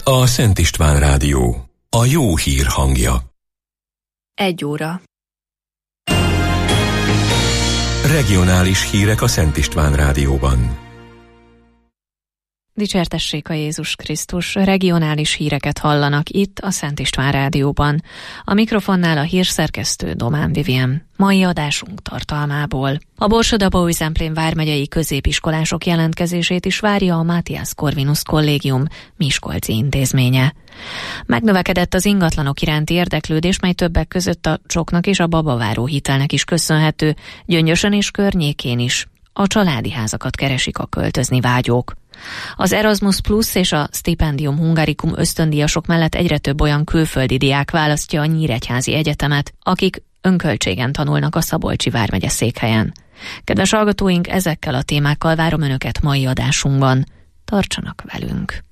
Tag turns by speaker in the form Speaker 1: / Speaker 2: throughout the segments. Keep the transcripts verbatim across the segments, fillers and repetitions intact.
Speaker 1: Itt a Szent István Rádió, a jó hír hangja.
Speaker 2: Egy óra.
Speaker 1: Regionális hírek a Szent István Rádióban.
Speaker 2: Dicsértessék a Jézus Krisztus, regionális híreket hallanak itt a Szent István Rádióban. A mikrofonnál a hírszerkesztő Domán Vivien. Mai adásunk tartalmából. A Borsod-Abaúj-Zemplén vármegyei középiskolások jelentkezését is várja a Matthias Corvinus Kollégium miskolci intézménye. Megnövekedett az ingatlanok iránti érdeklődés, mely többek között a Csoknak és a Babaváró hitelnek is köszönhető, Gyöngyösön és környékén is. A családi házakat keresik a költözni vágyók. Az Erasmus Plus és a Stipendium Hungarikum ösztöndíjasok mellett egyre több olyan külföldi diák választja a Nyíregyházi Egyetemet, akik önköltségen tanulnak a Szabolcsi vármegye székhelyen. Kedves hallgatóink, ezekkel a témákkal várom Önöket mai adásunkban. Tartsanak velünk!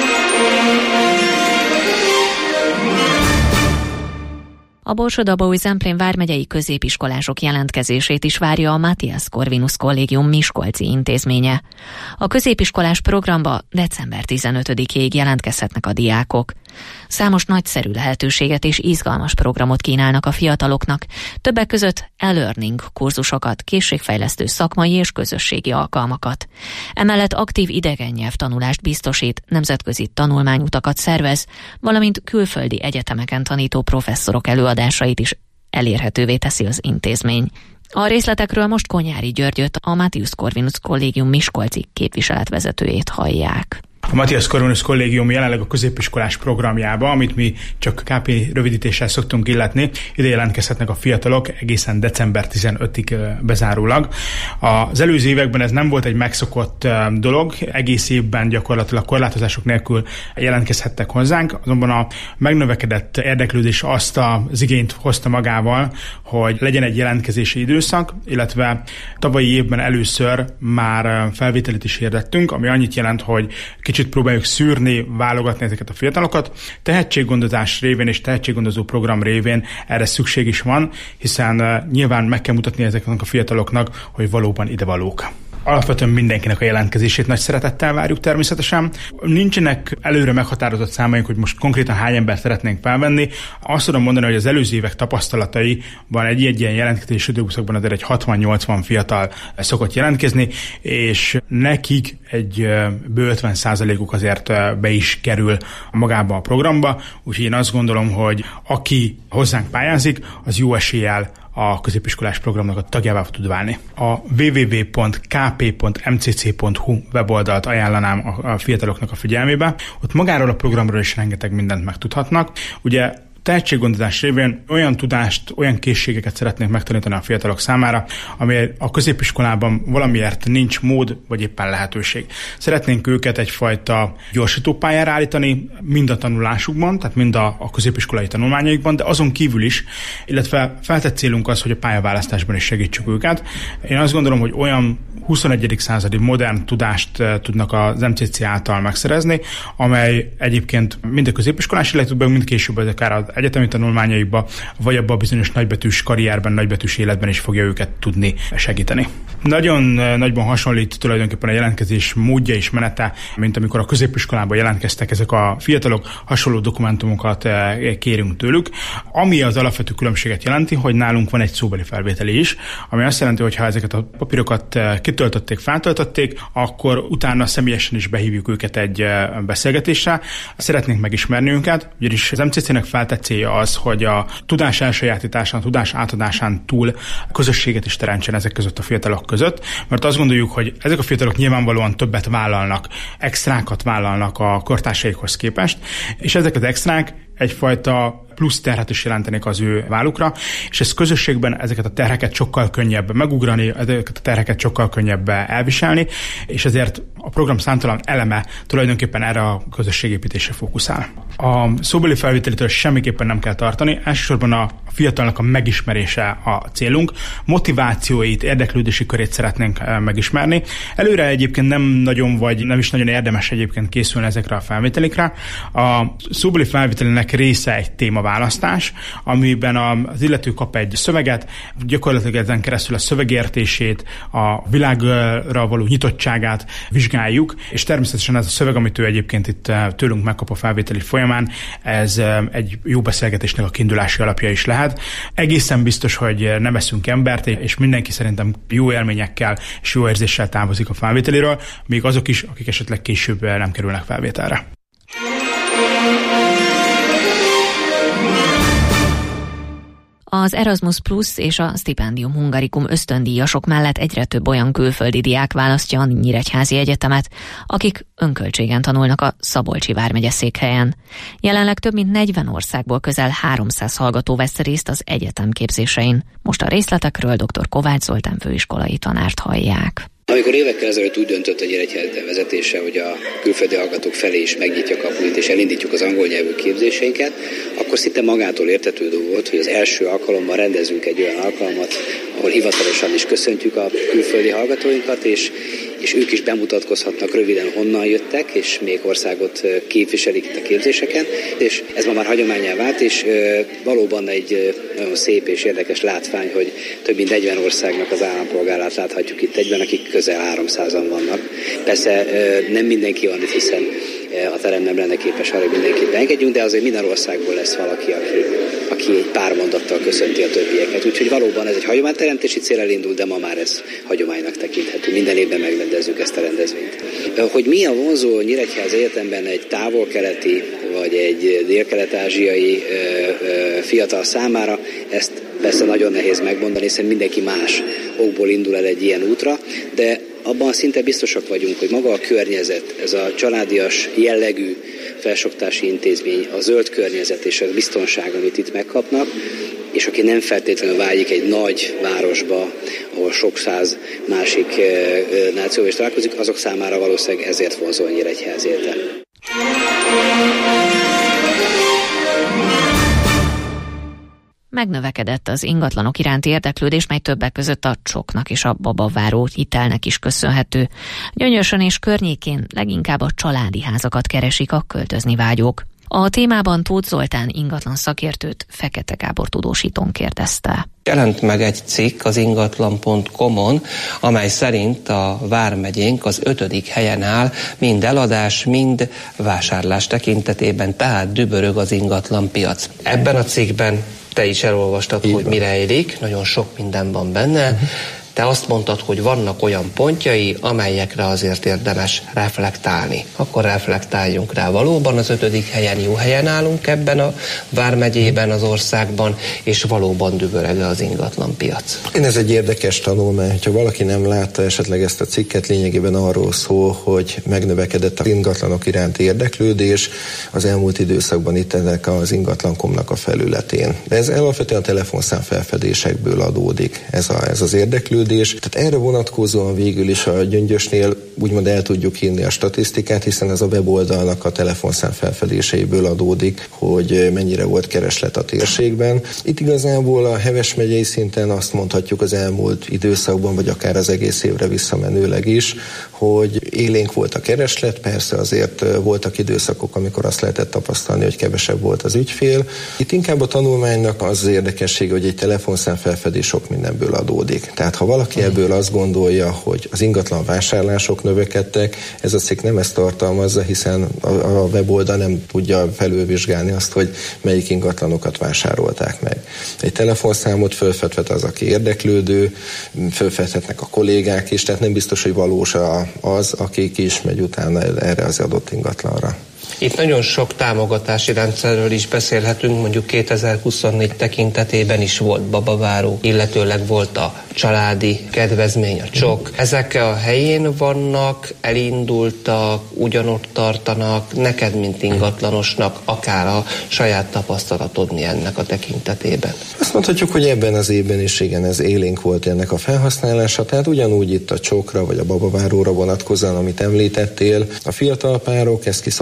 Speaker 2: A Borsod-Abaúj-Zemplén vármegyei középiskolások jelentkezését is várja a Matthias Corvinus Kollégium miskolci intézménye. A középiskolás programba december tizenötödikéig jelentkezhetnek a diákok. Számos nagyszerű lehetőséget és izgalmas programot kínálnak a fiataloknak, többek között e-learning kurzusokat, készségfejlesztő szakmai és közösségi alkalmakat. Emellett aktív idegen nyelvtanulást biztosít, nemzetközi tanulmányutakat szervez, valamint külföldi egyetemeken tanító professzorok előadásait is elérhetővé teszi az intézmény. A részletekről most Konyári Györgyöt, a Matthias Corvinus Kollégium miskolci képviseletvezetőjét hallják.
Speaker 3: A Matthias Corvinus Kollégium jelenleg a középiskolás programjába, amit mi csak ká pé rövidítéssel szoktunk illetni, ide jelentkezhetnek a fiatalok egészen december tizenötödikéig bezárólag. Az előző években ez nem volt egy megszokott dolog, egész évben gyakorlatilag korlátozások nélkül jelentkezhettek hozzánk, azonban a megnövekedett érdeklődés azt az igényt hozta magával, hogy legyen egy jelentkezési időszak, illetve tavalyi évben először már felvételit is hirdettünk, ami annyit jelent, hogy kicsit próbáljuk szűrni, válogatni ezeket a fiatalokat. Tehetséggondozás révén és tehetséggondozó program révén erre szükség is van, hiszen nyilván meg kell mutatni ezeknek a fiataloknak, hogy valóban idevalók. Alapvetően mindenkinek a jelentkezését nagy szeretettel várjuk természetesen. Nincsenek előre meghatározott számaink, hogy most konkrétan hány embert szeretnénk felvenni. Azt tudom mondani, hogy az előző évek tapasztalataiban egy ilyen jelentkezési időszakban azért egy hatvan-nyolcvan fiatal szokott jelentkezni, és nekik egy bő ötven százalékuk azért be is kerül magába a programba. Úgyhogy én azt gondolom, hogy aki hozzánk pályázik, az jó eséllyel a középiskolás programnak a tagjává tud válni. A double-u double-u double-u pont k p pont m c c pont h u weboldalt ajánlanám a fiataloknak a figyelmébe. Ott magáról a programról is rengeteg mindent megtudhatnak. Ugye tehetséggondozás révén olyan tudást, olyan készségeket szeretnénk megtanítani a fiatalok számára, ami a középiskolában valamiért nincs mód, vagy éppen lehetőség. Szeretnénk őket egyfajta gyorsítópályára állítani, mind a tanulásukban, tehát mind a, a középiskolai tanulmányaikban, de azon kívül is, illetve feltett célunk az, hogy a pályaválasztásban is segítsük őket. Én azt gondolom, hogy olyan huszonegyedik századi modern tudást tudnak az em cé cé által megszerezni, amely egyébként mind a középiskolás életükben, mind később akár az egyetemi tanulmányaikba, vagy abban a bizonyos nagybetűs karrierben, nagybetűs életben is fogja őket tudni segíteni. Nagyon nagyban hasonlít tulajdonképpen a jelentkezés módja és menete, mint amikor a középiskolában jelentkeztek ezek a fiatalok, hasonló dokumentumokat kérünk tőlük. Ami az alapvető különbséget jelenti, hogy nálunk van egy szóbeli felvételi is, ami azt jelenti, hogy ha ezeket a papírokat kitöltötték, feltöltötték, akkor utána személyesen is behívjuk őket egy beszélgetésre. Szeretnénk megismerni őket, ugyanis az em cé cének feltett célja az, hogy a tudás elsajátításán, a tudás átadásán túl közösséget is teremtsen ezek között a fiatalok között, mert azt gondoljuk, hogy ezek a fiatalok nyilvánvalóan többet vállalnak, extrákat vállalnak a kortársaikhoz képest, és ezek az extrák egyfajta plusz terhet is jelentenék az ő vállukra, és ez közösségben ezeket a terheket sokkal könnyebb megugrani, ezeket a terheket sokkal könnyebb elviselni, és ezért a program számtalan eleme tulajdonképpen erre a közösségépítésre fókuszál. A szóbeli felvételitől semmiképpen nem kell tartani, elsősorban a fiatalnak a megismerése a célunk, motivációit, érdeklődési körét szeretnénk megismerni. Előre egyébként nem nagyon, vagy nem is nagyon érdemes egyébként készülni ezekre a felvételikre. A szóbeli felvételének ennek része egy témaválasztás, amiben az illető kap egy szöveget, gyakorlatilag ezen keresztül a szövegértését, a világra való nyitottságát vizsgáljuk, és természetesen ez a szöveg, amit ő egyébként itt tőlünk megkap a felvételi folyamán, ez egy jó beszélgetésnek a kiindulási alapja is lehet. Egészen biztos, hogy nem eszünk embert, és mindenki szerintem jó élményekkel és jó érzéssel távozik a felvételiről, még azok is, akik esetleg később nem kerülnek felvételre.
Speaker 2: Az Erasmus Plus és a Stipendium Hungarikum ösztöndíjasok mellett egyre több olyan külföldi diák választja a Nyíregyházi Egyetemet, akik önköltségen tanulnak a Szabolcsi vármegye székhelyen. Jelenleg több mint negyven országból közel háromszáz hallgató vesz részt az egyetem képzésein. Most a részletekről dr. Kovács Zoltán főiskolai tanárt hallják.
Speaker 4: Amikor évekkel ezelőtt úgy döntött a Nyíregyháza vezetése, hogy a külföldi hallgatók felé is megnyitja a kapuit és elindítjuk az angol nyelvű képzéseinket, akkor szinte magától értetődő volt, hogy az első alkalommal rendezünk egy olyan alkalmat, ahol hivatalosan is köszöntjük a külföldi hallgatóinkat, és, és ők is bemutatkozhatnak röviden, honnan jöttek, és még országot képviselik itt a képzéseken. És ez ma már hagyománnyá vált, és valóban egy nagyon szép és érdekes látvány, hogy több mint negyven országnak az állampolgárát láthatjuk itt egyben, akik közel háromszázan vannak. Persze nem mindenki van itt, hiszen a terem nem lenne képes arra, hogy mindenkit beengedjünk, de azért minden országból lesz valaki, aki, aki egy pár mondattal köszönti a többieket. Úgyhogy valóban ez egy hagyományteremtési cél indul, de ma már ez hagyománynak tekinthető. Minden évben megrendezzük ezt a rendezvényt. Hogy mi a vonzó Nyíregyháza Egyetemben egy távol-keleti vagy egy dél-kelet-ázsiai fiatal számára, ezt persze nagyon nehéz megmondani, hiszen mindenki más okból indul el egy ilyen útra, de abban szinte biztosak vagyunk, hogy maga a környezet, ez a családias jellegű felsoktatási intézmény, a zöld környezet és a biztonság, amit itt megkapnak, és aki nem feltétlenül vágyik egy nagy városba, ahol sok száz másik nációval is találkozik, azok számára valószínűleg ezért vonzó a Nyíregyháza Egyetem.
Speaker 2: Megnövekedett az ingatlanok iránti érdeklődés, mely többek között a csoknak és a babaváró hitelnek is köszönhető. Gyöngyösön és környékén leginkább a családi házakat keresik a költözni vágyók. A témában Tóth Zoltán ingatlan szakértőt Fekete Gábor tudósítón kérdezte.
Speaker 5: Jelent meg egy cikk az ingatlan pont com-on, amely szerint a vármegyénk az ötödik helyen áll, mind eladás, mind vásárlás tekintetében, tehát dübörög az ingatlan piac. Ebben a cikkben te is elolvastad, hogy mi rejlik, nagyon sok minden van benne. Uh-huh. Te azt mondtad, hogy vannak olyan pontjai, amelyekre azért érdemes reflektálni. Akkor reflektáljunk rá. Valóban az ötödik helyen jó helyen állunk ebben a vármegyében, az országban, és valóban dübörög az ingatlan piac.
Speaker 6: Én ez egy érdekes tanulmány, hogyha valaki nem látta esetleg ezt a cikket, lényegében arról szól, hogy megnövekedett az ingatlanok iránti érdeklődés az elmúlt időszakban itt ennek az ingatlan pont com-nak a felületén. De ez alapvetően a telefonszám felfedésekből adódik, ez, a, ez az érdeklődés. Tehát erre vonatkozóan végül is a Gyöngyösnél úgymond el tudjuk írni a statisztikát, hiszen ez a weboldalnak a telefonszám felfedéseiből adódik, hogy mennyire volt kereslet a térségben. Itt igazából a Heves megyei szinten azt mondhatjuk az elmúlt időszakban, vagy akár az egész évre visszamenőleg is, hogy élénk volt a kereslet, persze azért voltak időszakok, amikor azt lehetett tapasztalni, hogy kevesebb volt az ügyfél. Itt inkább a tanulmánynak az, az érdekessége, hogy egy telefonszám felfedés sok mindenből adódik. Tehát ha valaki ebből azt gondolja, hogy az ingatlan vásárlások növekedtek, ez a cikk nem ezt tartalmazza, hiszen a, a weboldal nem tudja felülvizsgálni azt, hogy melyik ingatlanokat vásárolták meg. Egy telefonszámot fölfedhet az, aki érdeklődő, fölfedhetnek a kollégák is, tehát nem biztos, hogy valós az, aki ki is megy utána erre az adott ingatlanra.
Speaker 5: Itt nagyon sok támogatási rendszerről is beszélhetünk, mondjuk kétezer-huszonnégy tekintetében is volt babaváró, illetőleg volt a családi kedvezmény, a csok. Ezek a helyén vannak, elindultak, ugyanott tartanak, neked, mint ingatlanosnak, akár a saját tapasztalatod mi ennek a tekintetében?
Speaker 6: Azt mondhatjuk, hogy ebben az évben is igen, ez élénk volt ennek a felhasználása, tehát ugyanúgy itt a csokra vagy a babaváróra vonatkozóan, amit említettél, a fiatal párok ezt ki szokták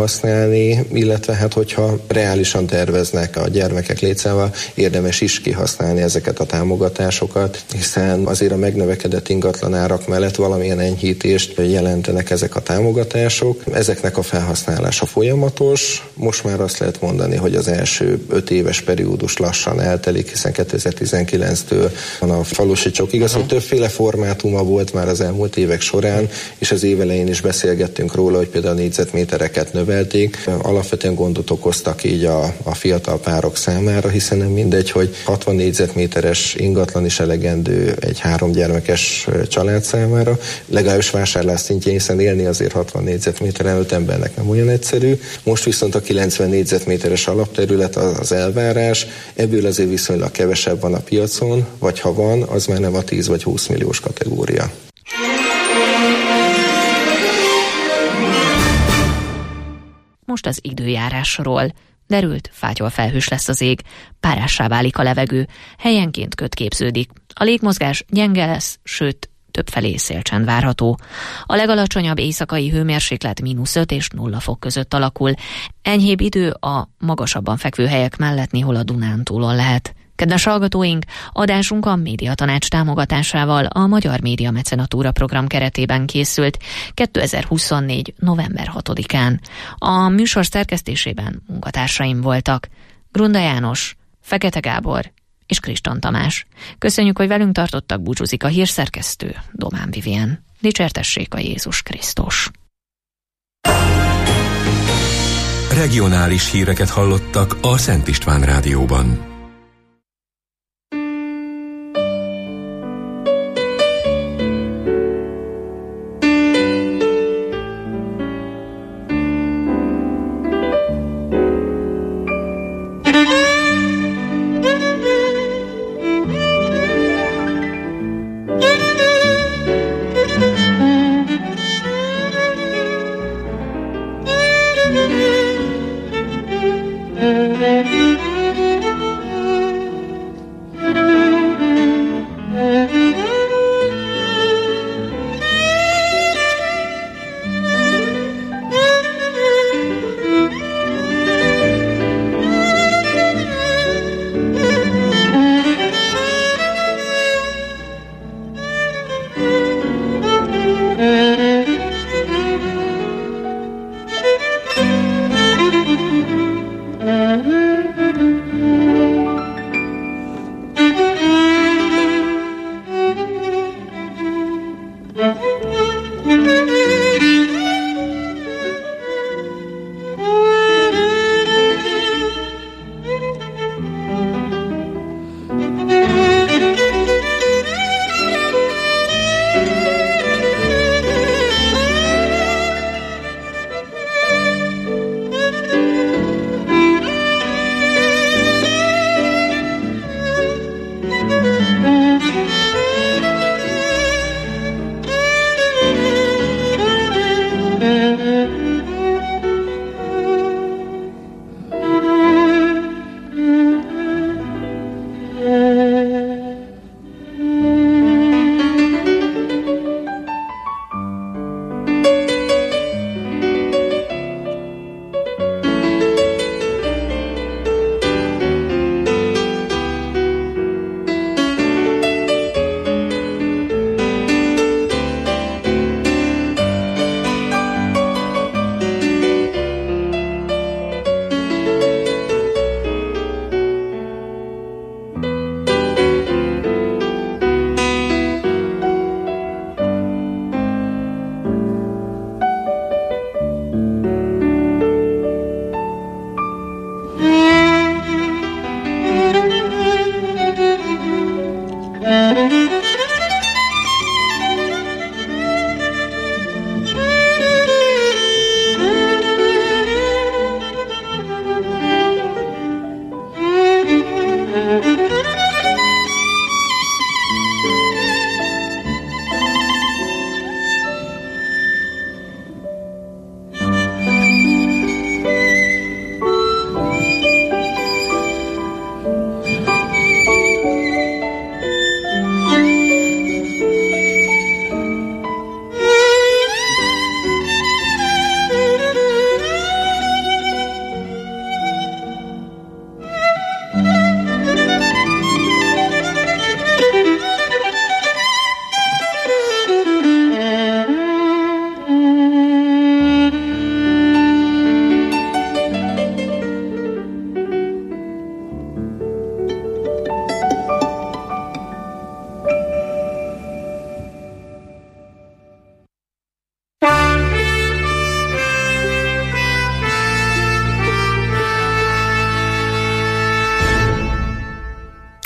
Speaker 6: használni, illetve hát hogyha reálisan terveznek a gyermekek létszámával, érdemes is kihasználni ezeket a támogatásokat, hiszen azért a megnövekedett ingatlanárak mellett valamilyen enyhítést jelentenek ezek a támogatások. Ezeknek a felhasználása folyamatos. Most már azt lehet mondani, hogy az első öt éves periódus lassan eltelik, hiszen kétezer-tizenkilenctől van a falusi csok. Igaz, hogy többféle formátuma volt már az elmúlt évek során, és az év elején is beszélgettünk róla, hogy például a négyzetmétereket növelték. Alapvetően gondot okoztak így a, a fiatal párok számára, hiszen nem mindegy, hogy hatvan négyzetméteres ingatlan is elegendő egy három gyermekes család számára. Legalábbis vásárlás szintjén, hiszen élni azért hatvan négyzetméteren öt embernek nem olyan egyszerű. Most viszont a kilencven négyzetméteres alapterület az elvárás, ebből azért viszonylag kevesebb van a piacon, vagy ha van, az már nem a tíz vagy húsz milliós kategória.
Speaker 2: Most az időjárásról. Derült, fátyol felhős lesz az ég, párássá válik a levegő, helyenként köd képződik. A légmozgás gyenge lesz, sőt, többfelé szélcsend várható. A legalacsonyabb éjszakai hőmérséklet mínusz öt és nulla fok között alakul. Enyhébb idő a magasabban fekvő helyek mellett néhol a Dunántúlon lehet. Kedves hallgatóink, adásunk a Médiatanács támogatásával a Magyar Média Mecenatúra program keretében készült kétezer-huszonnégy. november hatodikán. A műsor szerkesztésében munkatársaim voltak Grunda János, Fekete Gábor és Kriston Tamás. Köszönjük, hogy velünk tartottak, búcsúzik a hírszerkesztő, Domán Vivien. Dicsértessék a Jézus Krisztus!
Speaker 1: Regionális híreket hallottak a Szent István Rádióban.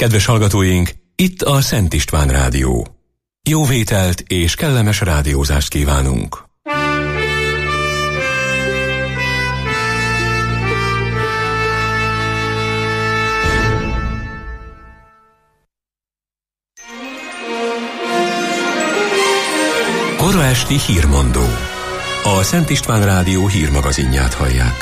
Speaker 1: Kedves hallgatóink, itt a Szent István Rádió. Jó vételt és kellemes rádiózást kívánunk! Kora esti hírmondó. A Szent István Rádió hírmagazinját hallják.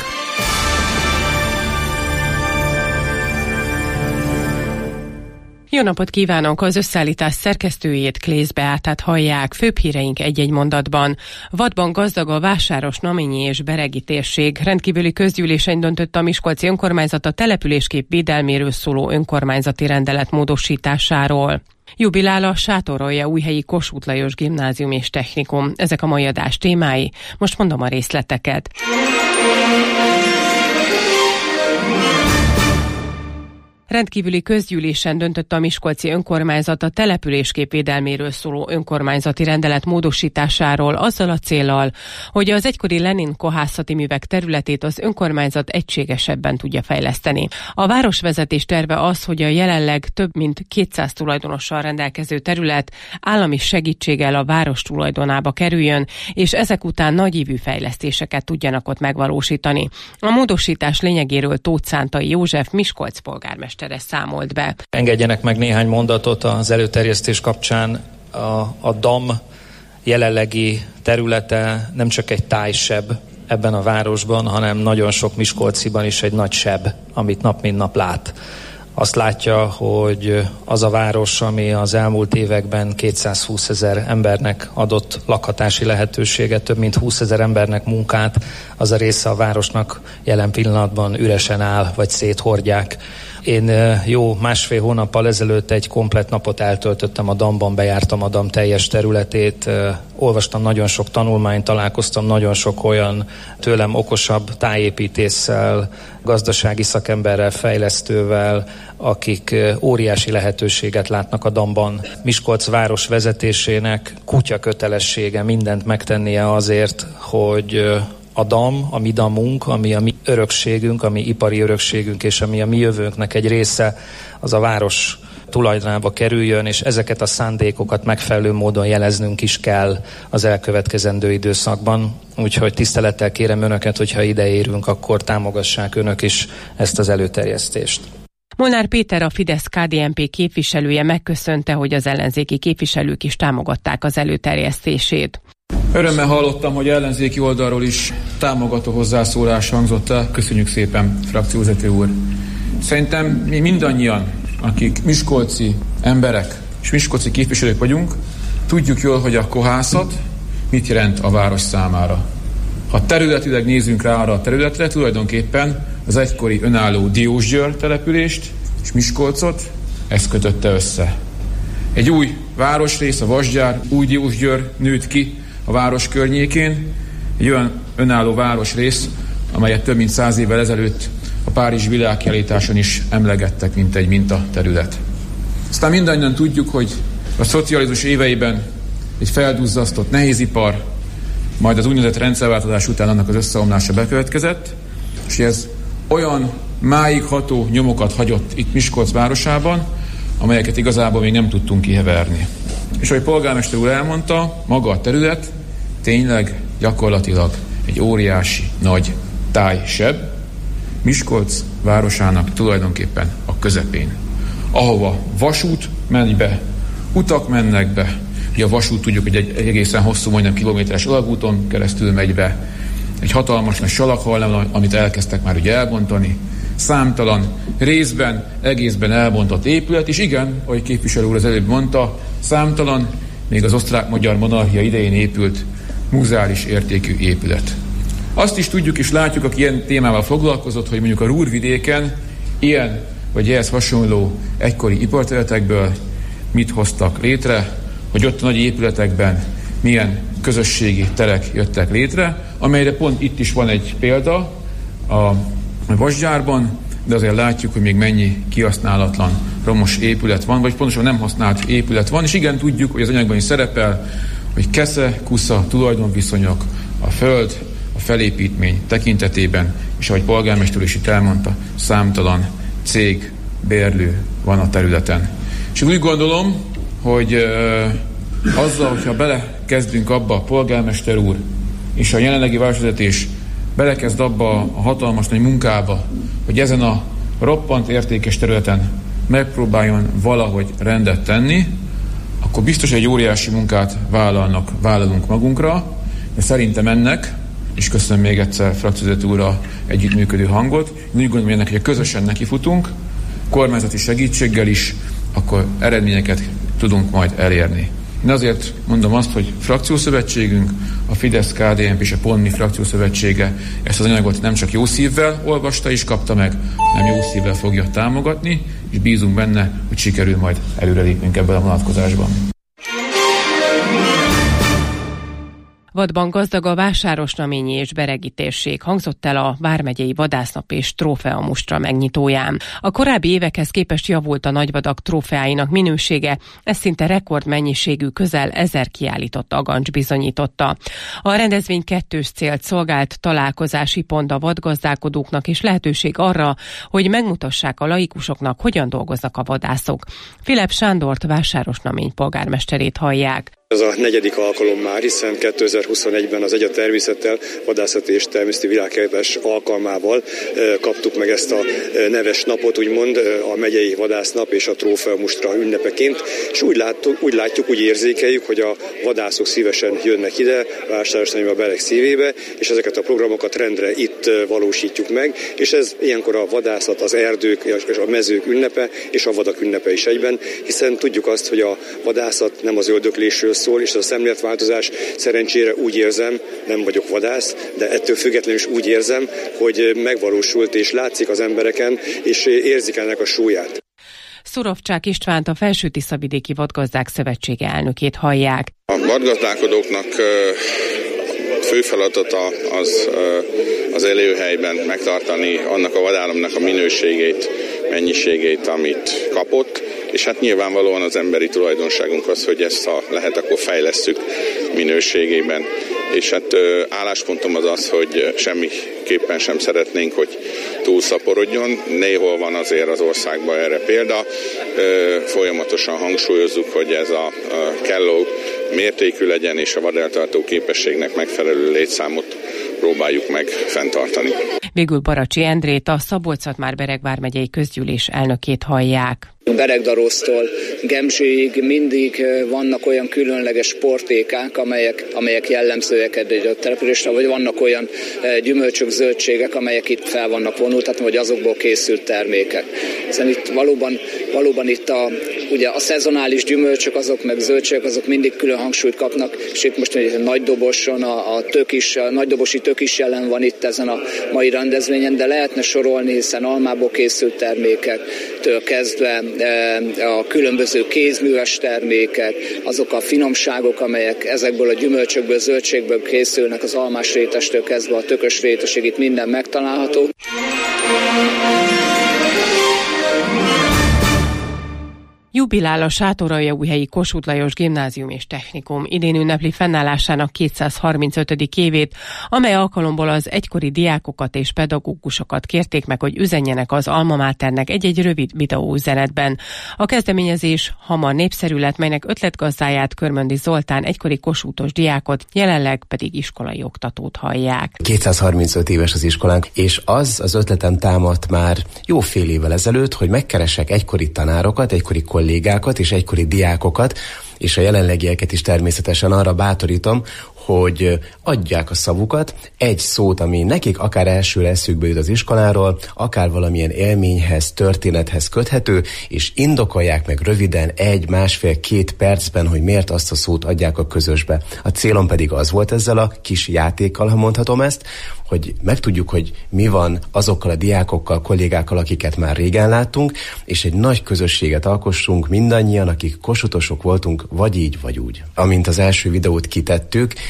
Speaker 7: Jó napot kívánok! Az összeállítás szerkesztőjét, Klész Beátát hallják. Főbb híreink egy-egy mondatban. Vadban gazdag a Vásáros, Naményi és Beregi térség. Rendkívüli közgyűlésen döntött a Miskolci önkormányzat a településkép védelméről szóló önkormányzati rendelet módosításáról. Jubilál a Sátoralja Újhelyi Kossuth Lajos Gimnázium és Technikum. Ezek a mai adás témái. Most mondom a részleteket. Rendkívüli közgyűlésen döntött a Miskolci önkormányzat a településkép védelméről szóló önkormányzati rendelet módosításáról azzal a céllal, hogy az egykori Lenin kohászati művek területét az önkormányzat egységesebben tudja fejleszteni. A városvezetés terve az, hogy a jelenleg több mint kétszáz tulajdonossal rendelkező terület állami segítséggel a város tulajdonába kerüljön, és ezek után nagyívű fejlesztéseket tudjanak ott megvalósítani. A módosítás lényegéről Tóth Szántai József Miskolc polgármester számolt be.
Speaker 8: Engedjenek meg néhány mondatot az előterjesztés kapcsán. A, a dam jelenlegi területe nem csak egy tájseb ebben a városban, hanem nagyon sok miskolciban is egy nagy seb, amit nap mint nap lát. Azt látja, hogy az a város, ami az elmúlt években kétszázhúszezer embernek adott lakhatási lehetőséget, több mint húszezer embernek munkát, az a része a városnak jelen pillanatban üresen áll, vagy széthordják. Én jó másfél hónappal ezelőtt egy komplett napot eltöltöttem a damban, bejártam a dam teljes területét, olvastam nagyon sok tanulmányt, találkoztam nagyon sok olyan tőlem okosabb tájépítéssel, gazdasági szakemberrel, fejlesztővel, akik óriási lehetőséget látnak a damban. Miskolc város vezetésének kutya kötelessége mindent megtennie azért, hogy a dam, a mi damunk, ami a mi örökségünk, a mi ipari örökségünk, és ami a mi jövőnknek egy része, az a város tulajdonába kerüljön, és ezeket a szándékokat megfelelő módon jeleznünk is kell az elkövetkezendő időszakban. Úgyhogy tisztelettel kérem önöket, hogyha ide érünk, akkor támogassák önök is ezt az előterjesztést.
Speaker 7: Molnár Péter, a Fidesz-ká dé en pé képviselője megköszönte, hogy az ellenzéki képviselők is támogatták az előterjesztését.
Speaker 9: Örömmel hallottam, hogy ellenzéki oldalról is támogató hozzászólás hangzott el. Köszönjük szépen, frakcióvezető úr. Szerintem mi mindannyian, akik miskolci emberek és miskolci képviselők vagyunk, tudjuk jól, hogy a kohászat mit jelent a város számára. Ha területileg nézzünk rá arra a területre, tulajdonképpen az egykori önálló Diósgyőr települést és Miskolcot ez kötötte össze. Egy új városrész, a Vasgyár, új Diósgyőr nőtt ki a város környékén, egy olyan önálló városrész, amelyet több mint száz évvel ezelőtt a Párizsi világkiállításon is emlegettek, mint egy mintaterület. Aztán mindannyian tudjuk, hogy a szocializmus éveiben egy felduzzasztott nehézipar, majd az úgynevezett rendszerváltozás után annak az összeomlása bekövetkezett, és ez olyan máig ható nyomokat hagyott itt Miskolc városában, amelyeket igazából még nem tudtunk kiheverni. És ahogy polgármester úr elmondta, maga a terület tényleg gyakorlatilag egy óriási nagy tájseb, Miskolc városának tulajdonképpen a közepén, ahova vasút megy be, utak mennek be. Ugye a vasút tudjuk, hogy egy egészen hosszú, majdnem kilométeres alagúton keresztül megy be, egy hatalmas nagy salakhalmon, amit elkezdtek már ugye elbontani, számtalan részben, egészben elbontott épület, és igen, ahogy képviselő úr az előbb mondta, számtalan, még az osztrák-magyar monarchia idején épült muzeális értékű épület. Azt is tudjuk és látjuk, aki ilyen témával foglalkozott, hogy mondjuk a Ruhrvidéken ilyen vagy ehhez hasonló egykori iparterületekből mit hoztak létre, hogy ott a nagy épületekben milyen közösségi terek jöttek létre, amelyre pont itt is van egy példa a Vasgyárban, de azért látjuk, hogy még mennyi kihasználatlan romos épület van, vagy pontosan nem használt épület van, és igen, tudjuk, hogy az anyagban is szerepel, hogy kesze-kusza tulajdonviszonyok, a föld, a felépítmény tekintetében, és ahogy polgármester is itt elmondta, számtalan cég, bérlő, van a területen. És úgy gondolom, hogy uh, azzal, hogyha belekezdünk abba a polgármester úr és a jelenlegi városvezetés belekezd abba a hatalmas nagy munkába, hogy ezen a roppant értékes területen megpróbáljon valahogy rendet tenni, akkor biztos egy óriási munkát vállalnak, vállalunk magunkra, de szerintem ennek, és köszönöm még egyszer frakcióvezető úr a együttműködő hangot, úgy gondolom, hogy ennek, hogy közösen nekifutunk, kormányzati segítséggel is, akkor eredményeket tudunk majd elérni. Én azért mondom azt, hogy frakciószövetségünk, a Fidesz-ká dé en pé és a Pont.mi frakciószövetsége ezt az anyagot nem csak jó szívvel olvasta és kapta meg, hanem jó szívvel fogja támogatni, és bízunk benne, hogy sikerül majd előrelépnünk ebben a vonatkozásban.
Speaker 7: Vadban gazdag a Vásárosnaményi és Beregi térség, hangzott el a vármegyei vadásznap és trófeamustra megnyitóján. A korábbi évekhez képest javult a nagyvadak trófeáinak minősége, ez szinte rekordmennyiségű, közel ezer kiállított agancs bizonyította. A rendezvény kettős célt szolgált, találkozási pont a vadgazdálkodóknak és lehetőség arra, hogy megmutassák a laikusoknak, hogyan dolgoznak a vadászok. Filip Sándort, Vásárosnamény polgármesterét hallják.
Speaker 10: Ez a negyedik alkalom már, hiszen kétezer-huszonegyben az Egy a természettel vadászati és természeti világkiállítás alkalmával kaptuk meg ezt a neves napot, úgymond a megyei vadásznap és a trófeamustra ünnepeként, és úgy, láttuk, úgy látjuk, úgy érzékeljük, hogy a vadászok szívesen jönnek ide, Vásárosnaménybe, a Bereg szívébe, és ezeket a programokat rendre itt valósítjuk meg, és ez ilyenkor a vadászat, az erdők és a mezők ünnepe, és a vadak ünnepe is egyben, hiszen tudjuk azt, hogy a vadászat nem az öldöklésről szól, és az a szemléletváltozás szerencsére úgy érzem, nem vagyok vadász, de ettől függetlenül is úgy érzem, hogy megvalósult és látszik az embereken, és érzik ennek a súlyát.
Speaker 7: Szurovcsák Istvánt, a Felső-Tiszavidéki Vadgazdák Szövetsége elnökét hallják.
Speaker 11: A vadgazdálkodóknak fő feladata az, az élőhelyben megtartani annak a vadállamnak a minőségét, mennyiségét, amit kapott, és hát nyilvánvalóan az emberi tulajdonságunk az, hogy ezt ha lehet, akkor fejlesszük minőségében. És hát álláspontom az az, hogy semmiképpen sem szeretnénk, hogy túlszaporodjon. Néhol van azért az országban erre példa. Folyamatosan hangsúlyozzuk, hogy ez a kellő mértékű legyen, és a vadeltartó képességnek megfelelő létszámot próbáljuk meg fenntartani.
Speaker 7: Végül Baracsi Endrét, a Szabolcs-Szatmár-Bereg vármegyei közgyűlés elnökét hallják.
Speaker 4: Beregdarosztól Gemzséig mindig vannak olyan különleges sportékák, amelyek, amelyek jellemzőek egy a településre, vagy vannak olyan gyümölcsök, zöldségek, amelyek itt fel vannak vonultatva, vagy azokból készült termékek. Hiszen itt valóban, valóban itt a, ugye a szezonális gyümölcsök, azok meg zöldségek, azok mindig külön hangsúlyt kapnak, és itt most egy nagy doboson a, a tök is, a nagy dobosi tök is jelen van itt ezen a mai rendezvényen, de lehetne sorolni, hiszen almából készült termékektől kezdve a különböző kézműves termékek, azok a finomságok, amelyek ezekből a gyümölcsökből, zöldségből készülnek, az almás rétestől kezdve a tökös rétesig, itt minden megtalálható.
Speaker 7: Jubilál a Sátoraljaújhelyi Kossuth Lajos Gimnázium és Technikum. Idén ünnepli fennállásának kétszázharmincötödik évét, amely alkalomból az egykori diákokat és pedagógusokat kérték meg, hogy üzenjenek az Alma Maternek egy-egy rövid videóüzenetben. A kezdeményezés hamar népszerű lett, melynek ötletgazdáját, Körmöndi Zoltán egykori kossuthos diákot, jelenleg pedig iskolai oktatót hallják.
Speaker 12: kétszázharmincöt éves az iskolánk, és az az ötletem támadt már jó fél évvel ezelőtt, hogy megkeresek egykori tanárokat, egykori kollégákat és egykori diákokat, és a jelenlegieket is természetesen arra bátorítom, hogy adják a szavukat, egy szót, ami nekik akár elsőre eszükbe jut az iskoláról, akár valamilyen élményhez, történethez köthető, és indokolják meg röviden egy, másfél, két percben, hogy miért azt a szót adják a közösbe. A célom pedig az volt ezzel a kis játékkal, ha mondhatom ezt, hogy megtudjuk, hogy mi van azokkal a diákokkal, kollégákkal, akiket már régen láttunk, és egy nagy közösséget alkossunk mindannyian, akik kossuthosok voltunk, vagy így, vagy úgy. Amint az első videót kitettük,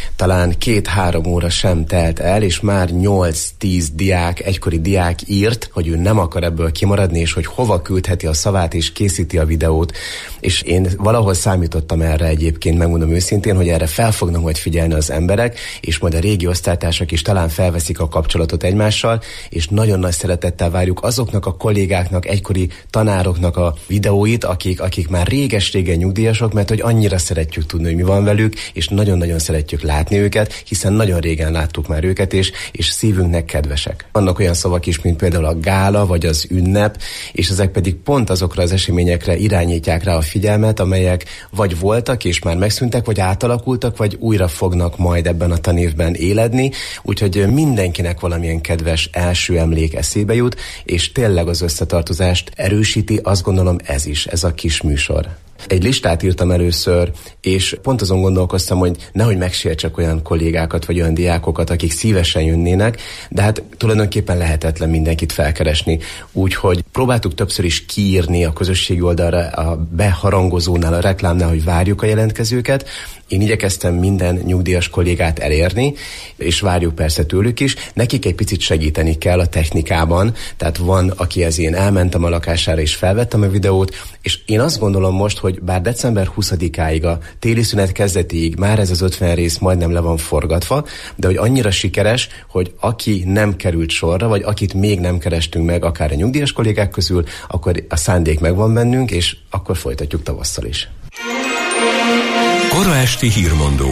Speaker 12: talán két-három óra sem telt el, és már nyolc-tíz diák, egykori diák írt, hogy ő nem akar ebből kimaradni, és hogy hova küldheti a szavát, és készíti a videót. És én valahol számítottam erre egyébként, megmondom őszintén, hogy erre fel fognak majd figyelni az emberek, és majd a régi osztálytársak is talán felveszik a kapcsolatot egymással, és nagyon nagy szeretettel várjuk azoknak a kollégáknak, egykori tanároknak a videóit, akik, akik már réges-régen nyugdíjasok, mert hogy annyira szeretjük tudni, hogy mi van velük, és nagyon-nagyon szeretjük látni őket, hiszen nagyon régen láttuk már őket, és, és szívünknek kedvesek. Vannak olyan szavak is, mint például a gála, vagy az ünnep, és ezek pedig pont azokra az eseményekre irányítják rá a figyelmet, amelyek vagy voltak, és már megszűntek, vagy átalakultak, vagy újra fognak majd ebben a tanévben éledni, úgyhogy mindenkinek valamilyen kedves első emlék eszébe jut, és tényleg az összetartozást erősíti, azt gondolom ez is, ez a kis műsor. Egy listát írtam először, és pont azon gondolkoztam, hogy nehogy megsértsek olyan kollégákat, vagy olyan diákokat, akik szívesen jönnének, de hát tulajdonképpen lehetetlen mindenkit felkeresni. Úgyhogy próbáltuk többször is kiírni a közösségi oldalra, a beharangozónál, a reklámnál, hogy várjuk a jelentkezőket. Én igyekeztem minden nyugdíjas kollégát elérni, és várjuk persze tőlük is. Nekik egy picit segíteni kell a technikában, tehát van, akihez én elmentem a lakására, és felvettem a videót, és én azt gondolom most, hogy bár december huszadikáig, a téli szünet kezdetéig már ez az ötven rész majdnem le van forgatva, de hogy annyira sikeres, hogy aki nem került sorra, vagy akit még nem kerestünk meg, akár a nyugdíjas kollégák közül, akkor a szándék megvan bennünk, és akkor folytatjuk tavasszal is.
Speaker 1: Kora esti hírmondó.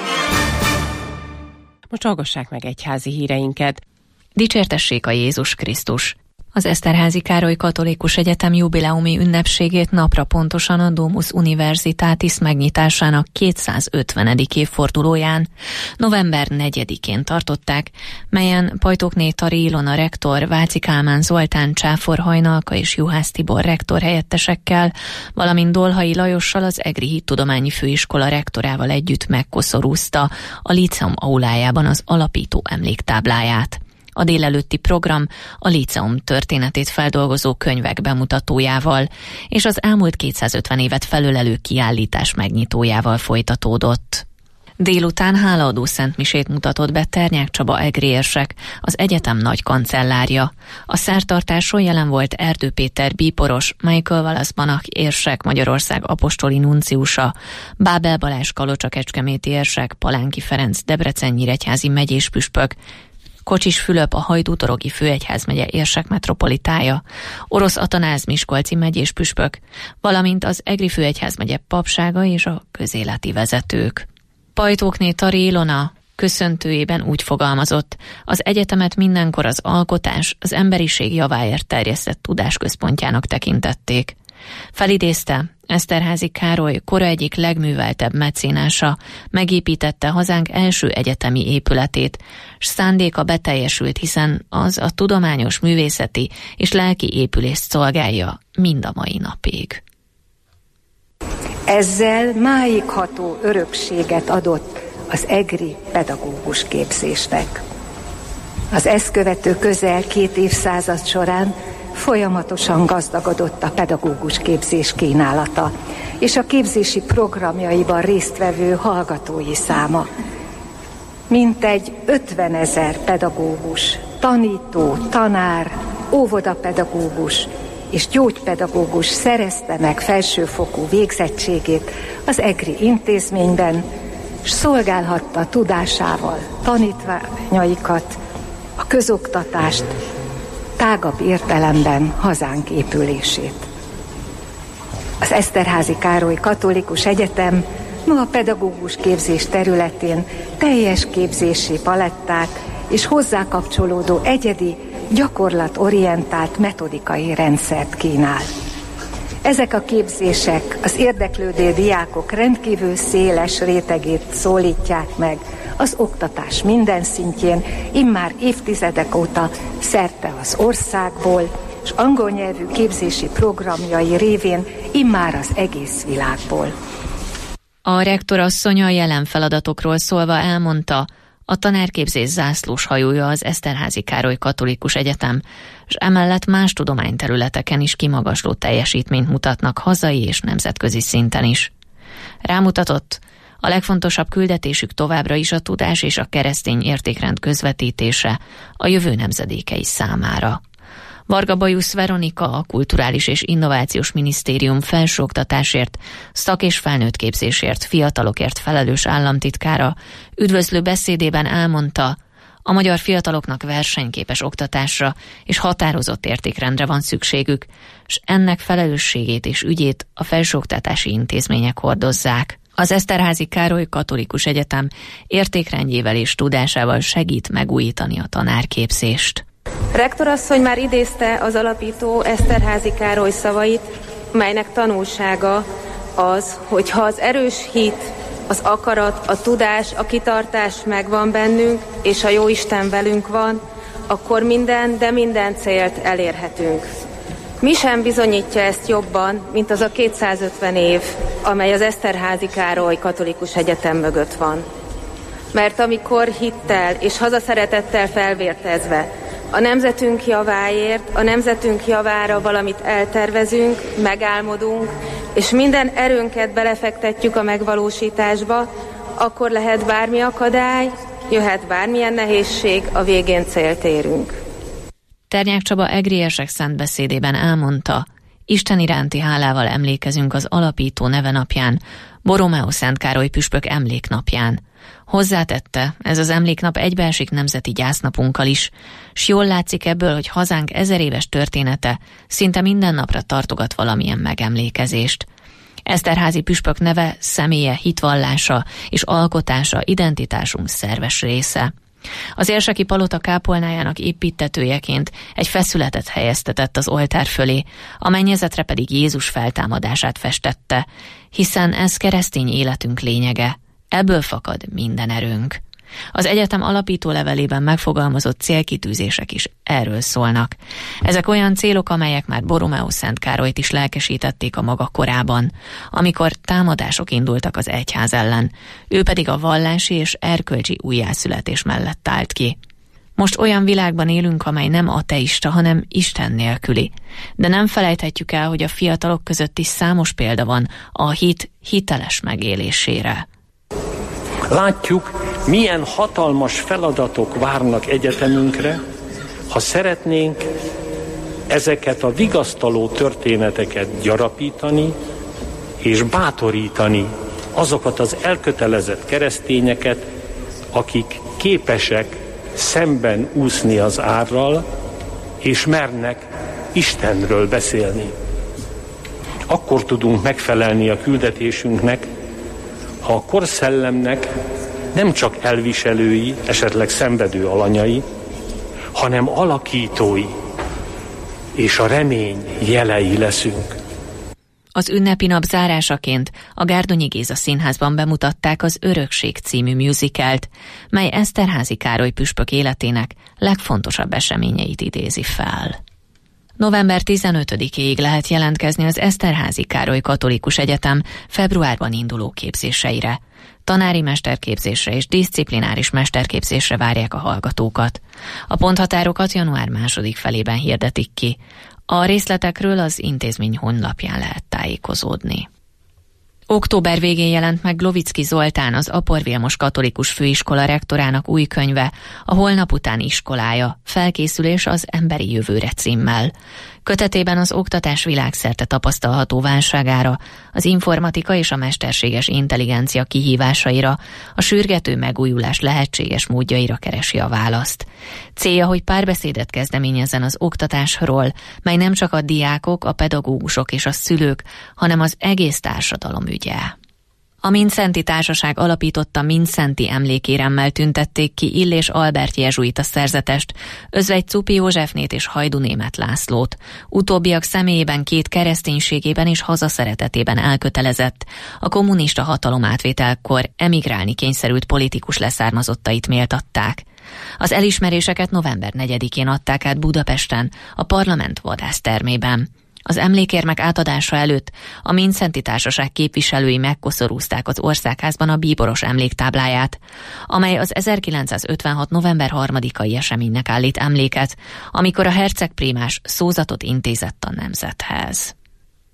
Speaker 7: Most hallgassák meg egyházi híreinket.
Speaker 2: Dicsértessék a Jézus Krisztus! Az Eszterházy Károly Katolikus Egyetem jubileumi ünnepségét napra pontosan a Domus Universitatis megnyitásának kétszázötvenedik évfordulóján, november negyedikén tartották, melyen Pajtókné Tari Ilona rektor, Váci Kálmán Zoltán Csáfor Hajnalka és Juhász Tibor rektor helyettesekkel, valamint Dolhai Lajossal, az Egri Hittudományi Főiskola rektorával együtt megkoszorúzta a Líceum aulájában az alapító emléktábláját. A délelőtti program a Líceum történetét feldolgozó könyvek bemutatójával és az elmúlt kétszázötven évet felölelő kiállítás megnyitójával folytatódott. Délután hálaadó szentmisét mutatott be Ternyák Csaba egri érsek, az egyetem nagy kancellárja. A szertartáson jelen volt Erdő Péter bíporos, Michael Wallace Banach érsek, Magyarország apostoli nunciusa, Bábel Balázs Kalocsa-Kecskeméti érsek, Palánki Ferenc Debrecen-nyíregyházi megyéspüspök, Kocsis Fülöp, a Hajdútorogi főegyházmegye érsek metropolitája, Orosz Atanáz miskolci megyéspüspök, valamint az Egri főegyházmegye papsága és a közéleti vezetők. Pajtókné Tari Ilona köszöntőjében úgy fogalmazott, az egyetemet mindenkor az alkotás, az emberiség javáért terjesztett tudásközpontjának tekintették. Felidézte, Eszterházy Károly kora egyik legműveltebb mecénása, megépítette hazánk első egyetemi épületét, s szándéka beteljesült, hiszen az a tudományos, művészeti és lelki épülést szolgálja mind a mai napig.
Speaker 13: Ezzel máig ható örökséget adott az egri pedagógus képzésnek. Az ezt követő közel két évszázad során folyamatosan gazdagodott a pedagógus képzés kínálata, és a képzési programjaiban résztvevő hallgatói száma. Mintegy ötvenezer pedagógus, tanító, tanár, óvodapedagógus és gyógypedagógus szerezte meg felsőfokú végzettségét az egri intézményben, s szolgálhatta tudásával tanítványaikat, a közoktatást, tágabb értelemben hazánk épülését. Az Eszterházy Károly Katolikus Egyetem ma a pedagógus képzés területén teljes képzési palettát és hozzá kapcsolódó egyedi, gyakorlatorientált metodikai rendszert kínál. Ezek a képzések az érdeklődő diákok rendkívül széles rétegét szólítják meg az oktatás minden szintjén, immár évtizedek óta szerte az országból, és angol nyelvű képzési programjai révén immár az egész világból.
Speaker 2: A rektorasszony a jelen feladatokról szólva elmondta, a tanárképzés zászlós hajója az Eszterházy Károly Katolikus Egyetem, és emellett más tudományterületeken is kimagasló teljesítményt mutatnak hazai és nemzetközi szinten is. Rámutatott, A legfontosabb küldetésük továbbra is a tudás és a keresztény értékrend közvetítése a jövő nemzedékei számára. Varga Bajusz Veronika, a Kulturális és Innovációs Minisztérium felsőoktatásért, szak- és felnőttképzésért, fiatalokért felelős államtitkára üdvözlő beszédében elmondta, a magyar fiataloknak versenyképes oktatásra és határozott értékrendre van szükségük, és ennek felelősségét és ügyét a felsőoktatási intézmények hordozzák. Az Eszterházy Károly Katolikus Egyetem értékrendjével és tudásával segít megújítani a tanárképzést.
Speaker 14: Rektorasszony már idézte az alapító Eszterházy Károly szavait, melynek tanulsága az, hogy ha az erős hit, az akarat, a tudás, a kitartás megvan bennünk, és a Jóisten velünk van, akkor minden, de minden célt elérhetünk. Mi sem bizonyítja ezt jobban, mint az a kétszázötven év, amely az Eszterházy Károly Katolikus Egyetem mögött van. Mert amikor hittel és hazaszeretettel felvértezve a nemzetünk javáért, a nemzetünk javára valamit eltervezünk, megálmodunk, és minden erőnket belefektetjük a megvalósításba, akkor lehet bármi akadály, jöhet bármilyen nehézség, a végén célt érünk.
Speaker 2: Ternyák Csaba egriesek szent beszédében elmondta, Isten iránti hálával emlékezünk az alapító nevenapján, Borromeó Szent Károly püspök emléknapján. Hozzátette, ez az emléknap egybeesik nemzeti gyásznapunkkal is, s jól látszik ebből, hogy hazánk ezer éves története szinte minden napra tartogat valamilyen megemlékezést. Eszterházy püspök neve, személye, hitvallása és alkotása identitásunk szerves része. Az érseki palota kápolnájának építtetőjeként egy feszületet helyeztetett az oltár fölé, a mennyezetre pedig Jézus feltámadását festette, hiszen ez keresztény életünk lényege, ebből fakad minden erőnk. Az egyetem alapító levelében megfogalmazott célkitűzések is erről szólnak. Ezek olyan célok, amelyek már Borromeó Szent Károlyt is lelkesítették a maga korában, amikor támadások indultak az egyház ellen, ő pedig a vallási és erkölcsi újjászületés mellett állt ki. Most olyan világban élünk, amely nem ateista, hanem Isten nélküli. De nem felejthetjük el, hogy a fiatalok között is számos példa van a hit hiteles megélésére.
Speaker 15: Látjuk, milyen hatalmas feladatok várnak egyetemünkre, ha szeretnénk ezeket a vigasztaló történeteket gyarapítani és bátorítani azokat az elkötelezett keresztényeket, akik képesek szemben úszni az árral, és mernek Istenről beszélni. Akkor tudunk megfelelni a küldetésünknek, ha a korszellemnek nem csak elviselői, esetleg szenvedő alanyai, hanem alakítói és a remény jelei leszünk.
Speaker 2: Az ünnepi nap zárásaként a Gárdonyi Géza Színházban bemutatták az Örökség című musicalt, mely Eszterházy Károly püspök életének legfontosabb eseményeit idézi fel. november tizenötödikéig lehet jelentkezni az Eszterházy Károly Katolikus Egyetem februárban induló képzéseire. Tanári mesterképzésre és diszciplináris mesterképzésre várják a hallgatókat. A ponthatárokat január második felében hirdetik ki. A részletekről az intézmény honlapján lehet tájékozódni. Október végén jelent meg Glovicki Zoltán, az Apor Vilmos Katolikus Főiskola rektorának új könyve, a Holnap után iskolája, felkészülés az emberi jövőre címmel. Kötetében az oktatás világszerte tapasztalható válságára, az informatika és a mesterséges intelligencia kihívásaira, a sürgető megújulás lehetséges módjaira keresi a választ. Célja, hogy párbeszédet kezdeményezzen az oktatásról, mely nem csak a diákok, a pedagógusok és a szülők, hanem az egész társadalom ügye. A Mindszenty Társaság alapította Mindszenty emlékéremmel tüntették ki Illés Albert jezsuita szerzetest, Özvegy Czupi Józsefnét és Hajdú Németh Lászlót. Utóbbiak személyében két kereszténységében és hazaszeretetében elkötelezett, a kommunista hatalomátvételkor emigrálni kényszerült politikus leszármazottait méltatták. Az elismeréseket november negyedikén adták át Budapesten, a Parlament vadásztermében. Az emlékérmek átadása előtt a Mindszenty Társaság képviselői megkoszorúzták az Országházban a bíboros emléktábláját, amely az ezerkilencszázötvenhat november harmadikai eseménynek állít emléket, amikor a hercegprímás szózatot intézett a nemzethez.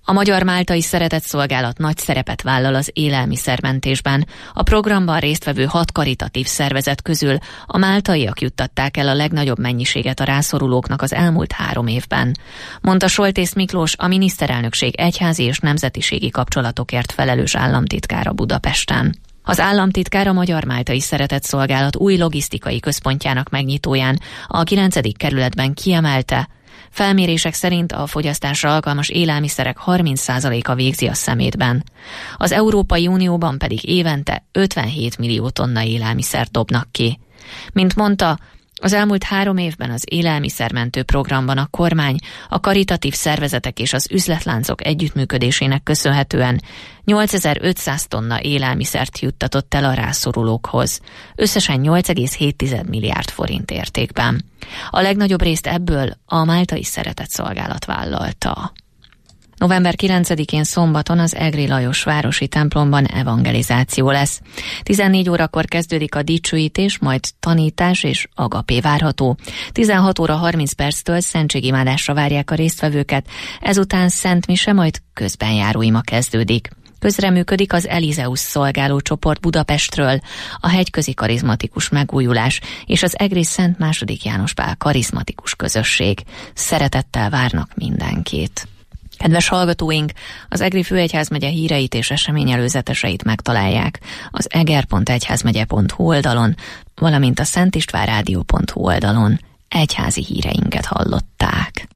Speaker 2: A Magyar-Máltai Szeretetszolgálat nagy szerepet vállal az élelmiszermentésben. A programban résztvevő hat karitatív szervezet közül a máltaiak juttatták el a legnagyobb mennyiséget a rászorulóknak az elmúlt három évben. Mondta Soltész Miklós, a miniszterelnökség egyházi és nemzetiségi kapcsolatokért felelős államtitkára Budapesten. Az államtitkár a Magyar-Máltai Szeretetszolgálat új logisztikai központjának megnyitóján a kilencedik kerületben kiemelte, felmérések szerint a fogyasztásra alkalmas élelmiszerek harminc százaléka végzi a szemétben. Az Európai Unióban pedig évente ötvenhét millió tonna élelmiszert dobnak ki. Mint mondta, az elmúlt három évben az élelmiszermentő programban a kormány a karitatív szervezetek és az üzletláncok együttműködésének köszönhetően nyolcezer-ötszáz tonna élelmiszert juttatott el a rászorulókhoz, összesen nyolc egész hét milliárd forint értékben. A legnagyobb részt ebből a Máltai Szeretetszolgálat vállalta. november kilencedikén szombaton az Egri Lajos városi templomban evangelizáció lesz. tizennégy órakor kezdődik a dicsőítés, majd tanítás és agapé várható. tizenhat óra harminc perctől szentségimádásra várják a résztvevőket, ezután Szent Mise, majd közbenjáró ima kezdődik. Közreműködik az Elizeus szolgáló csoport Budapestről, a Hegyközi Karizmatikus Megújulás és az Egri Szent második János Pál karizmatikus közösség. Szeretettel várnak mindenkit. Kedves hallgatóink, az Egri főegyházmegye híreit és eseményelőzeteseit megtalálják az eger pont egyházmegye pont hu oldalon, valamint a szentistvánrádió pont hu oldalon. Egyházi híreinket hallották.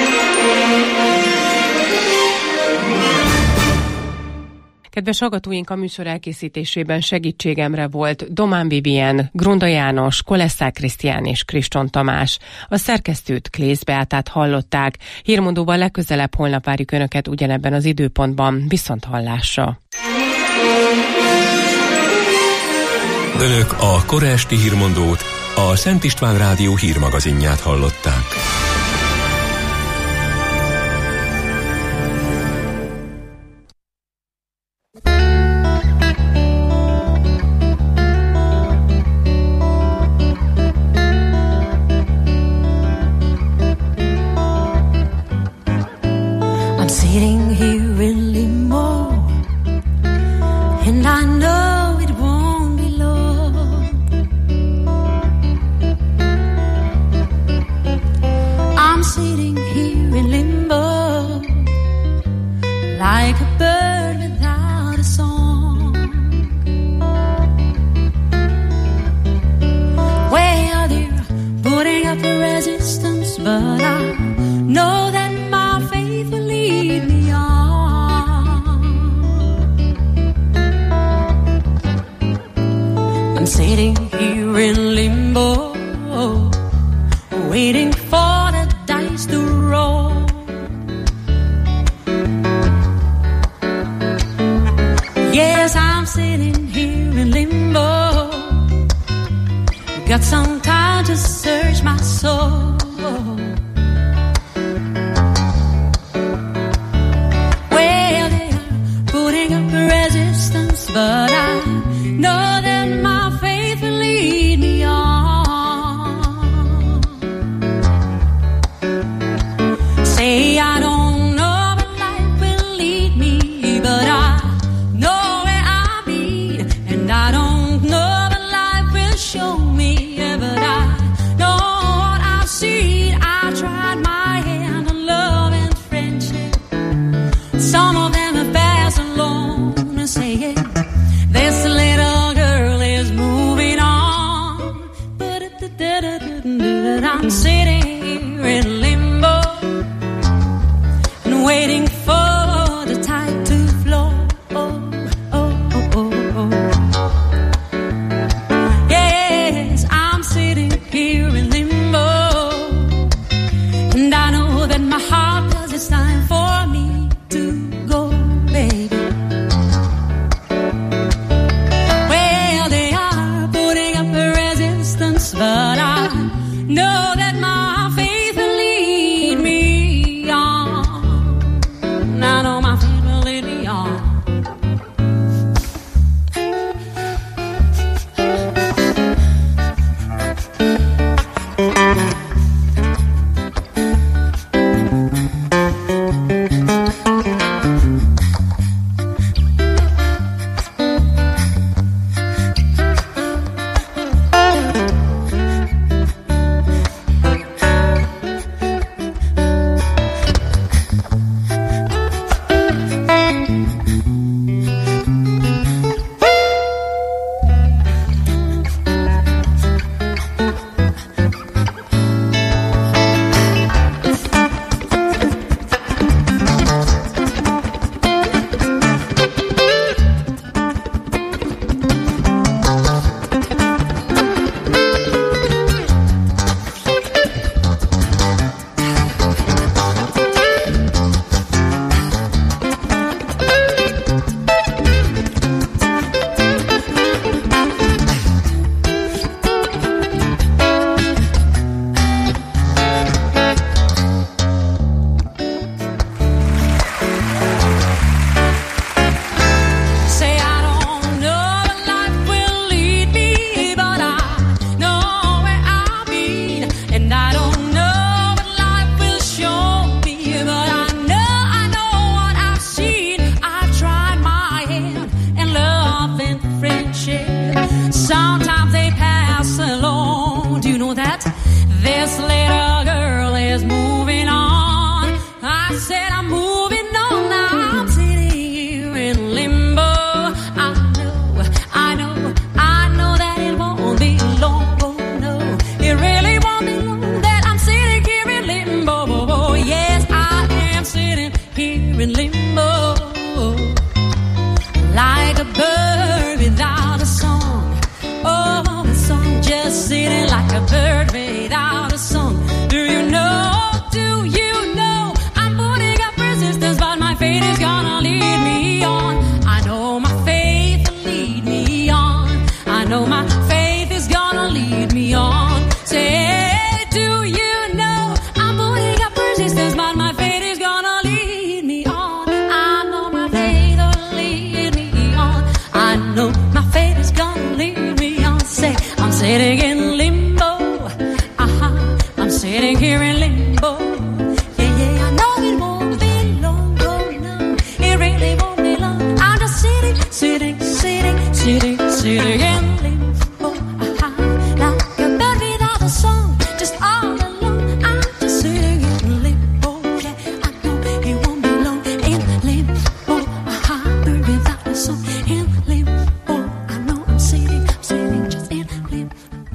Speaker 7: Kedves hallgatóink, a műsor elkészítésében segítségemre volt Domán Vivien, Grunda János, Kolesszák Krisztián és Kriston Tamás. A szerkesztőt, Klész Beátát hallották. Hírmondóban legközelebb holnap várjuk Önöket ugyanebben az időpontban. Viszont hallásra!
Speaker 1: Önök a kora esti hírmondót, a Szent István Rádió hírmagazinját hallották.
Speaker 16: Sitting here in limbo, and I know it won't be long. I'm sitting here in limbo, like a bird without a song. Well, they're putting up a resistance, but I know that my faith will lead me on. I'm sitting here in limbo, waiting for the dice to roll. Yes, I'm sitting here in limbo, got some time to search my soul. But I know that my faith will lead me on. Say I don't know where life will lead me, but I know where I'll be, and I don't know what life will show me, yeah, but I know what I've seen. I tried my hand on love and friendship. Some of them have passed alone and say it. This little girl is moving on, but I'm sitting here in limbo and waiting for the tide to flow. Oh, oh, oh, oh, oh. Yeah. Sometimes they pass along. Do you know that? This little girl is moving on. I said I'm moving on now. I'm sitting here in limbo. I know, I know, I know that it won't be long. Oh no, it really won't be long that I'm sitting here in limbo. Oh, yes, I am sitting here in limbo. Like a bird without a song. Oh, a song just sitting like a bird without a song. Do you know, do you know, I'm putting up resistance, but my faith is gonna lead me on. I know my faith will lead me on. I know my faith is gonna lead me on. Say, do you know, I'm putting up resistance, but my faith is gonna lead me on. I know my faith will lead me on. I know my faith is gonna lead me on. Say, I'm sitting in limbo. Uh-huh. I'm sitting here in limbo. Yeah, yeah, I know it won't be long. Oh, no, it really won't be long. I'm just sitting, sitting, sitting, sitting, sitting in limbo. Uh-huh. Like a bird without a song, just all alone. I'm just sitting in limbo. Yeah, I know it won't be long. In limbo. Uh-huh. Bird without a song. In limbo. I know I'm sitting, I'm sitting just in limbo.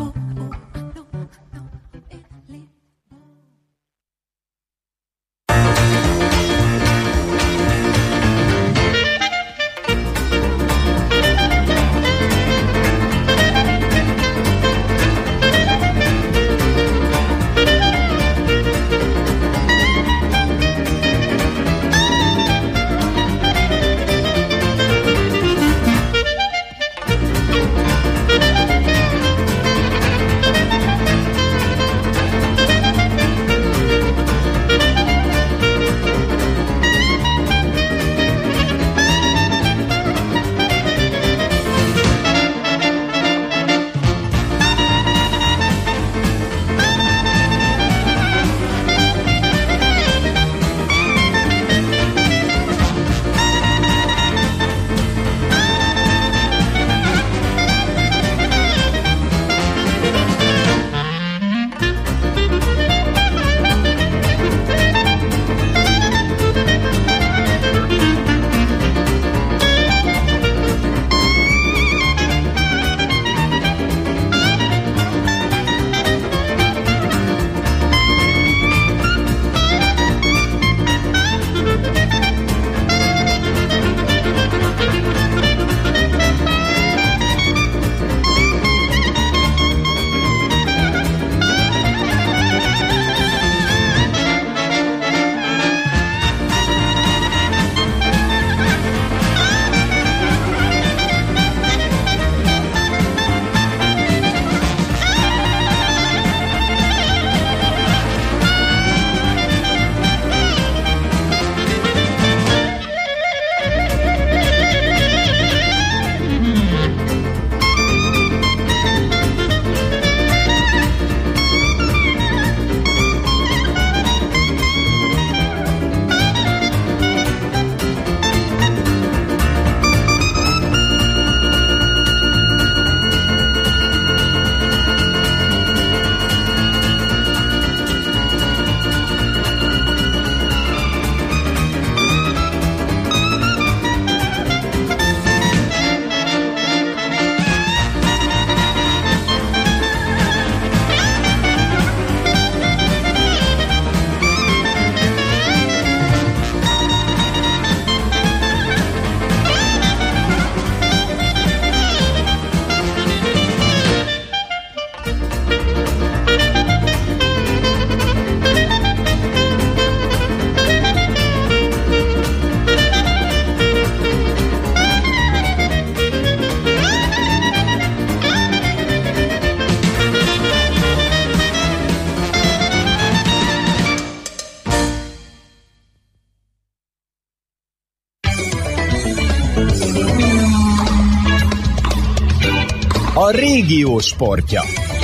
Speaker 17: A régió sportja.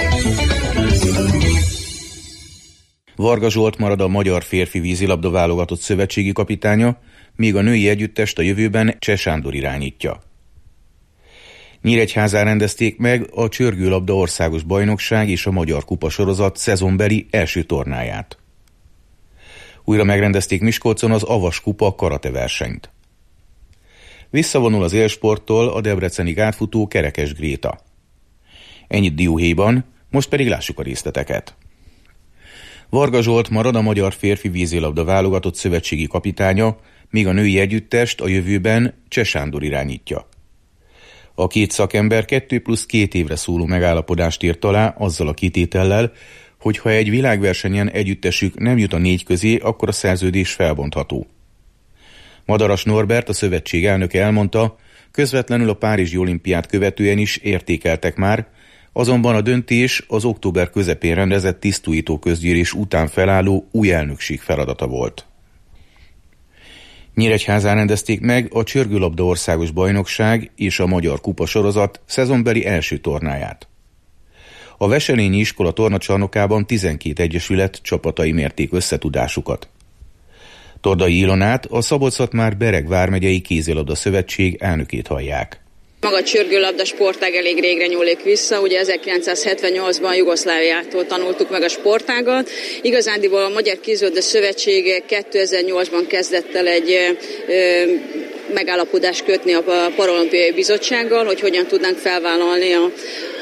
Speaker 18: Varga Zsolt marad a magyar férfi vízilabda válogatott szövetségi kapitánya, míg a női együttest a jövőben Cseh Sándor irányítja. Nyíregyházán rendezték meg a Csörgőlabda Országos Bajnokság és a Magyar Kupa sorozat szezonbeli első tornáját. Újra megrendezték Miskolcon az Avas Kupa karate versenyt. Visszavonul az élsporttól a debreceni gátfutó Kerekes Gréta. Ennyit dióhéjban, most pedig lássuk a részleteket. Varga Zsolt marad a magyar férfi vízilabda válogatott szövetségi kapitánya, míg a női együttest a jövőben Cseh Sándor irányítja. A két szakember kettő plusz két évre szóló megállapodást írt alá azzal a kitétellel, hogy ha egy világversenyen együttesük nem jut a négy közé, akkor a szerződés felbontható. Madaras Norbert, a szövetség elnöke elmondta, közvetlenül a Párizsi olimpiát követően is értékeltek már, azonban a döntés az október közepén rendezett tisztújító közgyűlés után felálló új elnökség feladata volt. Nyíregyházán rendezték meg a Csörgőlabda Országos Bajnokság és a Magyar Kupa sorozat szezonbeli első tornáját. A Veselényi Iskola tornacsarnokában tizenkét egyesület csapatai mérték összetudásukat. Tordai Ilonát, a Szabolcs-Szatmár-Bereg vármegyei kézilabda szövetség elnökét hallják.
Speaker 19: Maga a csörgőlabda sportág elég régre nyúlik vissza, ugye ezerkilencszázhetvennyolcban Jugoszláviától tanultuk meg a sportágat. Igazándiból a Magyar Kézilabda Szövetség kétezer-nyolcban kezdett el egy ö, megállapodást kötni a Paralimpiai Bizottsággal, hogy hogyan tudnánk felvállalni a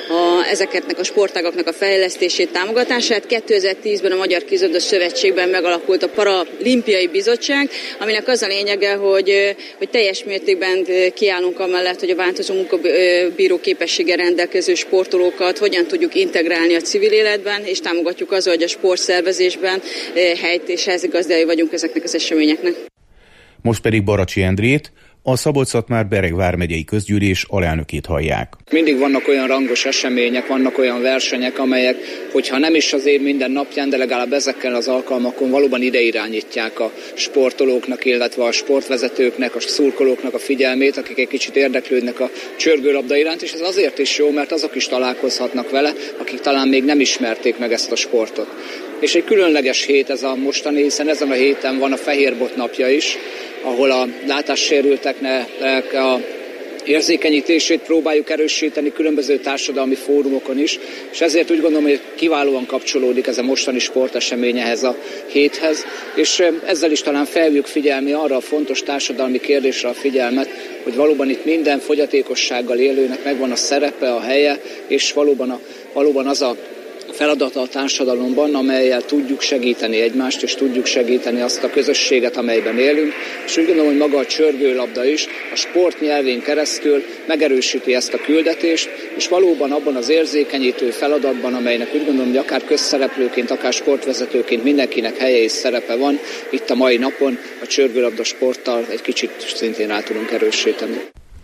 Speaker 19: A, ezeknek a sportágaknak a fejlesztését, támogatását. kétezer-tízben a Magyar Kézilabda Szövetségben megalakult a Paralimpiai Bizottság, aminek az a lényege, hogy, hogy teljes mértékben kiállunk amellett, hogy a változó munkabíró képességgel rendelkező sportolókat hogyan tudjuk integrálni a civil életben, és támogatjuk azzal, hogy a sportszervezésben helyt és házigazdái vagyunk ezeknek az eseményeknek.
Speaker 18: Most pedig Baracsi Endrét, a Szabolcs-Szatmár-Bereg vármegyei közgyűlés alelnökét hallják.
Speaker 20: Mindig vannak olyan rangos események, vannak olyan versenyek, amelyek, hogyha nem is az év minden napján, de legalább ezekkel az alkalmakon valóban ide irányítják a sportolóknak, illetve a sportvezetőknek, a szurkolóknak a figyelmét, akik egy kicsit érdeklődnek a csörgőlabda iránt, és ez azért is jó, mert azok is találkozhatnak vele, akik talán még nem ismerték meg ezt a sportot. És egy különleges hét ez a mostani, hiszen ezen a héten van a Fehérbot napja is, ahol a látássérülteknek a érzékenyítését próbáljuk erősíteni különböző társadalmi fórumokon is, és ezért úgy gondolom, hogy kiválóan kapcsolódik ez a mostani sportesemény ehhez a héthez, és ezzel is talán felhívjuk figyelni arra a fontos társadalmi kérdésre a figyelmet, hogy valóban itt minden fogyatékossággal élőnek megvan a szerepe, a helye, és valóban, a, valóban az a feladata a társadalomban, amellyel tudjuk segíteni egymást, és tudjuk segíteni azt a közösséget, amelyben élünk. És úgy gondolom, hogy maga a csörgőlabda is a sport nyelvén keresztül megerősíti ezt a küldetést, és valóban abban az érzékenyítő feladatban, amelynek úgy gondolom, hogy akár közszereplőként, akár sportvezetőként mindenkinek helye és szerepe van, itt a mai napon a csörgőlabda sporttal egy kicsit szintén rá tudunk erősíteni.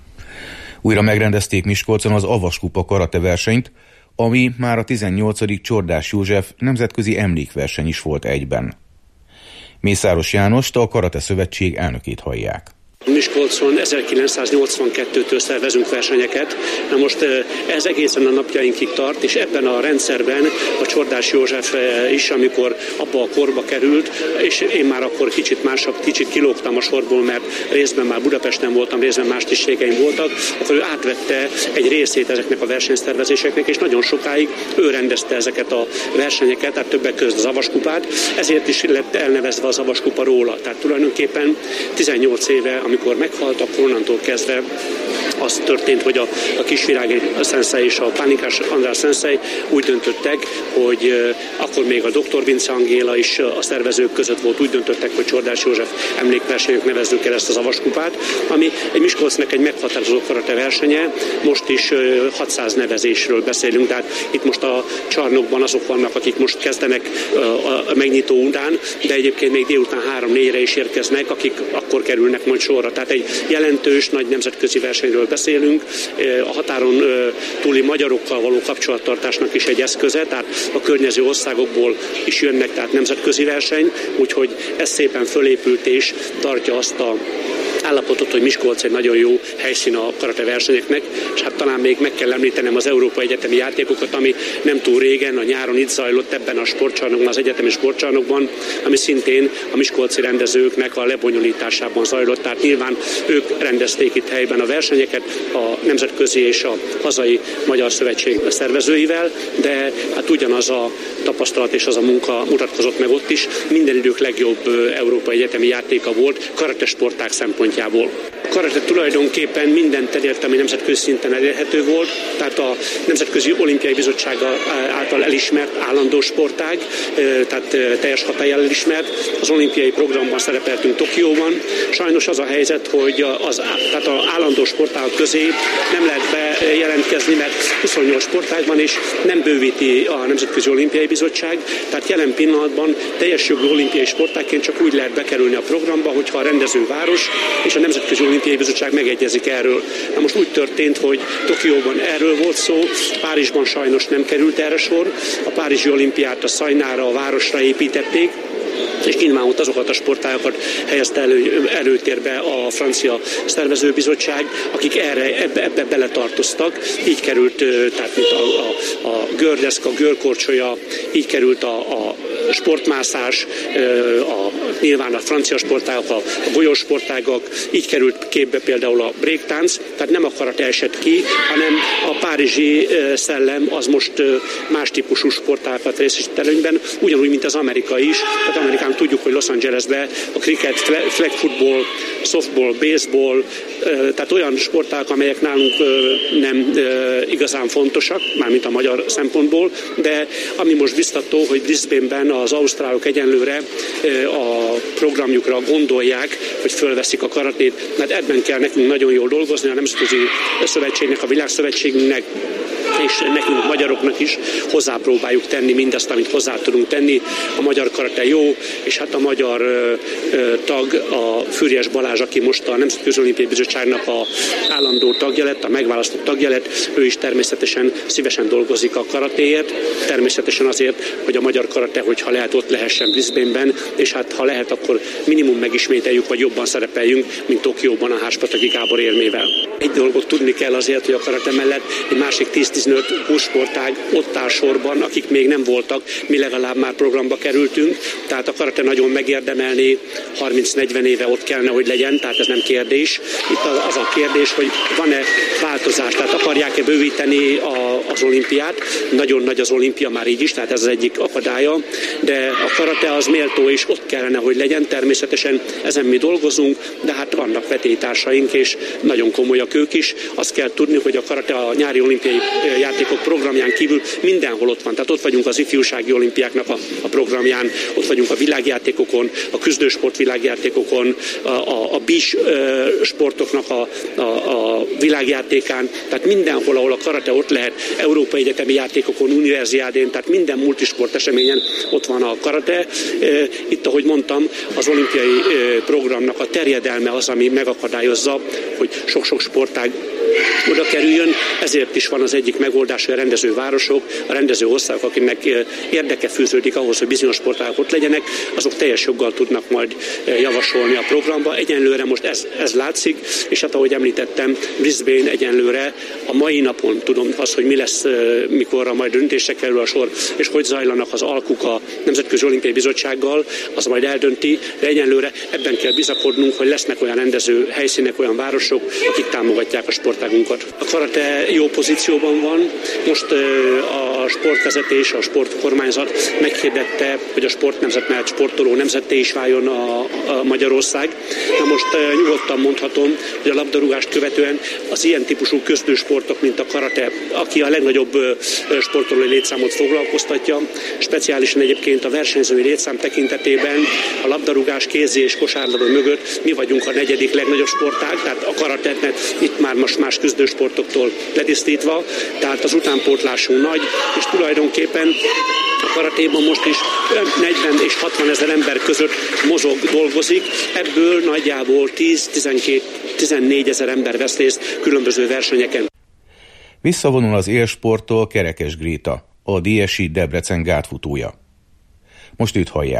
Speaker 18: Újra megrendezték Miskolcon az Avas Kupa karate versenyt, ami már a tizennyolcadik Csordás József nemzetközi emlékverseny is volt egyben. Mészáros Jánost, a Karate Szövetség elnökét hallják.
Speaker 21: Miskolcon ezerkilencszáznyolcvankettőtől szervezünk versenyeket. Na most ez egészen a napjainkig tart, és ebben a rendszerben a Csordás József is, amikor abba a korba került, és én már akkor kicsit másabb, kicsit kilógtam a sorból, mert részben már Budapesten voltam, részben más tisztségeim voltak, akkor ő átvette egy részét ezeknek a versenyszervezéseknek, és nagyon sokáig ő rendezte ezeket a versenyeket, tehát többek között az Avas Kupát, ezért is lett elnevezve az Avas Kupa róla. Tehát tulajdonképpen tizennyolc éve, amikor meghalt, akkor onnantól kezdve az történt, hogy a, a Kisvirági szenszei és a Pánikás András szenszei úgy döntöttek, hogy uh, akkor még a doktor Vince Angéla is a szervezők között volt, úgy döntöttek, hogy Csordás József emlékversenynek nevezzük el ezt az Avas Kupát, ami egy Miskolcnak egy meghatározó karate versenye, most is uh, hatszáz nevezésről beszélünk, tehát itt most a csarnokban azok vannak, akik most kezdenek uh, a megnyitó után, de egyébként még délután három-négyre is érkeznek, akik akkor kerülnek majd sorra. Tehát egy jelentős, nagy nemzetközi versenyről beszélünk, a határon túli magyarokkal való kapcsolattartásnak is egy eszköze, tehát a környező országokból is jönnek, tehát nemzetközi verseny, úgyhogy ez szépen fölépült és tartja azt a állapotot, hogy Miskolc egy nagyon jó helyszín a karate versenyeknek, és hát talán még meg kell említenem az Európai Egyetemi Játékokat, ami nem túl régen, a nyáron itt zajlott ebben a sportcsarnokban, az egyetemi sportcsarnokban, ami szintén a miskolci rendezőknek a lebonyolításában zajlott, tehát nyilván ők rendezték itt helyben a versenyeket a nemzetközi és a hazai Magyar Szövetség szervezőivel, de hát ugyanaz a tapasztalat és az a munka mutatkozott meg ott is. Minden idők legjobb Európai Egyetemi Játéka volt karate sportág szempontjából. A karate tulajdonképpen minden területen, ami nemzetközi szinten elérhető volt, tehát a Nemzetközi Olimpiai Bizottság által elismert állandó sportág, tehát teljes hatállyal elismert. Az olimpiai programban szerepeltünk Tokióban. Sajnos az a helyzet, hogy az, tehát az állandó sportágok közé nem lehet bejelentkezni, mert huszonnyolc sportág van, és nem bővíti a Nemzetközi Olimpiai Bizottság, tehát jelen pillanatban teljes jogú olimpiai sportágként csak úgy lehet bekerülni a programba, hogyha a rendező város és a Nemzetközi Olimpiai Bizottság megegyezik erről. Na most úgy történt, hogy Tokióban erről volt szó, Párizsban sajnos nem került erre sor, a Párizsi olimpiát a Szajnára, a városra építették, és nyilván ott azokat a sportágokat helyezte elő, előtérbe a francia szervezőbizottság, akik erre, ebbe, ebbe beletartoztak. Így került, tehát mint a, a, a gördeszka, a görkorcsolya, így került a, a sportmászás, a, nyilván a francia sportágok, a, a golyósportágok, így került képbe például a breaktánc, tehát nem a karate esett ki, hanem a párizsi szellem az most más típusú sportágokat részesít előnyben, ugyanúgy, mint az amerikai is. Tehát Amerikán tudjuk, hogy Los Angelesben a cricket, flag football, softball, baseball, tehát olyan sportágok, amelyek nálunk nem igazán fontosak, mármint a magyar szempontból, de ami most biztató, hogy Brisbaneben az ausztrálok egyenlőre a programjukra gondolják, hogy fölveszik a karatét. Hát ebben kell nekünk nagyon jól dolgozni, a Nemzetközi Szövetségnek, a Világszövetségnek, és nekünk magyaroknak is hozzápróbáljuk tenni mindazt, amit hozzá tudunk tenni. A magyar karate jó, és hát a magyar ö, ö, tag, a Füriyes Balázs, aki most a Nemzetközi Olimpiai Bizottságnak a állandó tagja lett, a megválasztott tagja lett, ő is természetesen szívesen dolgozik a karatéért, természetesen azért, hogy a magyar karate, hogyha lehet, ott lehessen Brisbaneben, és hát ha lehet, akkor minimum megismételjük, vagy jobban szerepeljünk, mint Tokióban a Háspataki Gábor érmével. Egy dolgot tudni kell azért, hogy a karate mellett egy másik tíz-tizenöt-húsz sportág ott áll sorban, akik még nem voltak, mi legalább már programba kerültünk, tehát a karate nagyon megérdemelni, harminc-negyven éve ott kellene, hogy legyen, tehát ez nem kérdés. Itt az a kérdés, hogy van-e változás, tehát akarják-e bővíteni a, az olimpiát. Nagyon nagy az olimpia már így is, tehát ez az egyik akadálya, de a karate az méltó, és ott kellene, hogy legyen. Természetesen ezen mi dolgozunk, de hát vannak vetélytársaink, és nagyon komolyak ők is. Azt kell tudni, hogy a karate a nyári olimpiai játékok programján kívül mindenhol ott van. Tehát ott vagyunk az ifjúsági olimpiáknak a, a programján, ott vagyunk a világjátékokon, a küzdősport világjátékokon, a, a, a bis sportoknak a, a, a világjátékán, tehát mindenhol, ahol a karate ott lehet, Európai Egyetemi Játékokon, Universiádén, tehát minden multisport eseményen ott van a karate. Itt, ahogy mondtam, az olimpiai programnak a terjedelme az, ami megakadályozza, hogy sok-sok sportág oda kerüljön, ezért is van az egyik megoldás, hogy a rendező városok, a rendező országok, akinek érdeke fűződik ahhoz, hogy bizonyos sportágok ott legyenek, azok teljes joggal tudnak majd javasolni a programba. Egyenlőre most ez, ez látszik, és hát ahogy említettem, Brisbane egyenlőre a mai napon tudom azt, hogy mi lesz, mikor majd döntésre kerül a sor, és hogy zajlanak az alkuk a Nemzetközi Olimpiai Bizottsággal, az majd eldönti, de egyenlőre ebben kell bizakodnunk, hogy lesznek olyan rendező helyszínek, olyan városok, akik támogatják a sportágunkat. A karate jó pozícióban van, most a sportvezetés, a sportkormányzat meghirdette, hogy a sportnemzet mellett sportoló nemzetté is váljon a, a Magyarország. Na most nyugodtan mondhatom, hogy a labdarúgást követően az ilyen típusú köztősportok, mint a karate, aki a legnagyobb sportolói létszámot foglalkoztatja, speciálisan egyébként a versenyzői létszám tekintetében a labdarúgás, kézi és kosárlabda mögött mi vagyunk a negyedik legnagyobb sportág, tehát a karate, itt már most más küzdősportoktól ledisztítva, tehát az utánpótlásunk nagy, és tulajdonképpen a karatéban most is negyven és hatvan ezer ember között mozog, dolgozik, ebből nagyjából tíz-tizenkét-tizennégy ezer ember vesz részt különböző versenyeken.
Speaker 18: Visszavonul az élsporttól Kerekes Gréta, a dé es i Debrecen gátfutója. Most őt hallják.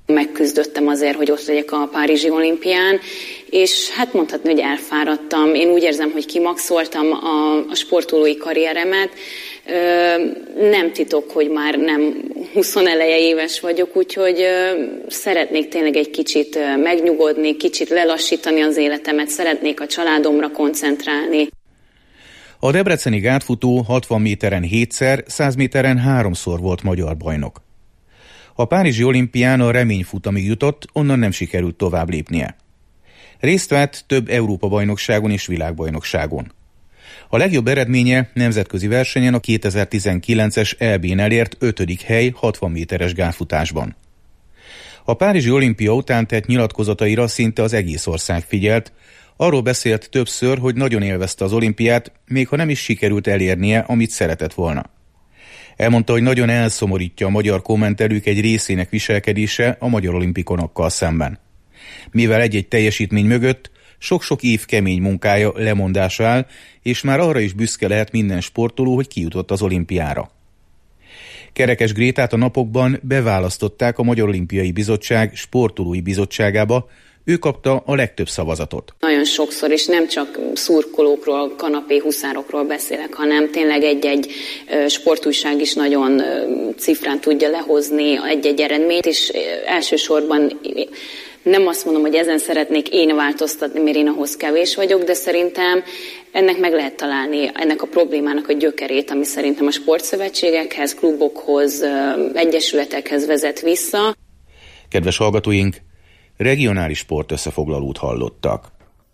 Speaker 3: Megküzdöttem azért, hogy ott legyek a Párizsi olimpián, és hát mondhatni, hogy elfáradtam. Én úgy érzem, hogy kimaxoltam a, a sportolói karrieremet. Ö, nem titok, hogy már nem huszoneleje éves vagyok, úgyhogy ö, szeretnék tényleg egy kicsit megnyugodni, kicsit lelassítani az életemet, szeretnék a családomra koncentrálni.
Speaker 18: A debreceni gátfutó hatvan méteren hétszer, száz méteren háromszor volt magyar bajnok. A párizsi olimpián a reményfutamig jutott, onnan nem sikerült tovább lépnie. Részt vett több Európa-bajnokságon és világbajnokságon. A legjobb eredménye nemzetközi versenyen a kétezer-tizenkilences é bén elért ötödik hely hatvan méteres gátfutásban. A párizsi olimpia után tett nyilatkozataira szinte az egész ország figyelt, arról beszélt többször, hogy nagyon élvezte az olimpiát, még ha nem is sikerült elérnie, amit szeretett volna. Elmondta, hogy nagyon elszomorítja a magyar kommentelők egy részének viselkedése a magyar olimpikonokkal szemben. Mivel egy-egy teljesítmény mögött sok-sok év kemény munkája, lemondása áll, és már arra is büszke lehet minden sportoló, hogy kijutott az olimpiára. Kerekes Grétát a napokban beválasztották a Magyar Olimpiai Bizottság sportolói bizottságába, ő kapta a legtöbb szavazatot.
Speaker 3: Nagyon sokszor, és nem csak szurkolókról, kanapé huszárokról beszélek, hanem tényleg egy-egy sportújság is nagyon cifrán tudja lehozni egy-egy eredményt, és elsősorban nem azt mondom, hogy ezen szeretnék én változtatni, mert én ahhoz kevés vagyok, de szerintem ennek meg lehet találni, ennek a problémának a gyökerét, ami szerintem a sportszövetségekhez, klubokhoz, egyesületekhez vezet vissza.
Speaker 18: Kedves hallgatóink, regionális sport összefoglalót hallottak.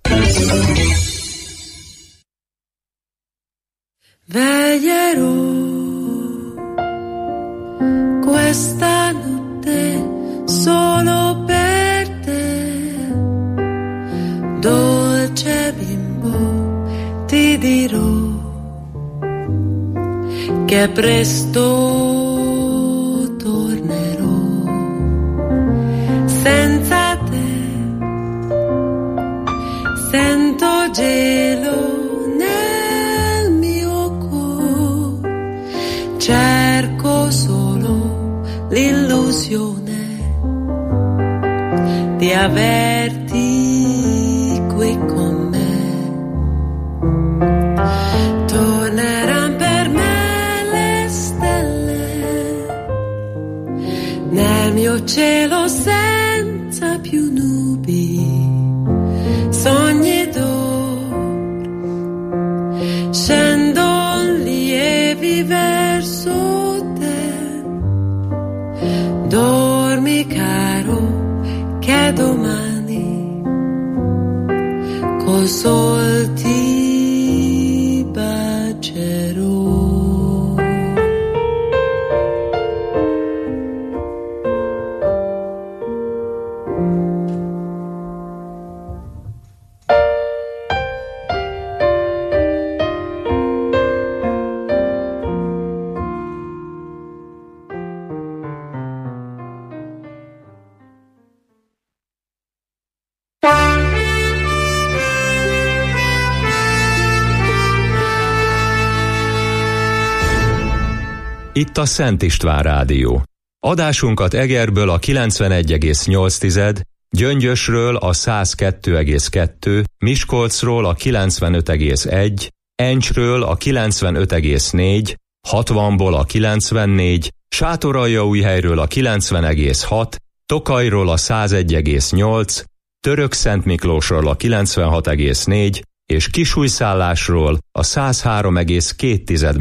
Speaker 22: Veglierò questa notte solo per te, dolce bimbo, ti dirò che presto tornerò senza te, sento gelo nel mio cuore, cerco solo l'illusione di averti qui con me. Torneranno per me le stelle nel mio cielo senza più nubi, sogni d'oro scendono lievi verso te. Dormi caro, che domani col sol ti bacerò.
Speaker 1: Itt a Szent István Rádió. Adásunkat Egerből a kilencvenegy egész nyolc, Gyöngyösről a száz kettő egész kettő, Miskolcról a kilencvenöt egész egy, Encsről a kilencvenöt egész négy, hatvanból a kilencvennégy, Sátoraljaújhelyről a kilencven egész hat, Tokajról a száz egy egész nyolc, Törökszentmiklósról a kilencvenhat egész négy és Kisújszállásról a száz három egész két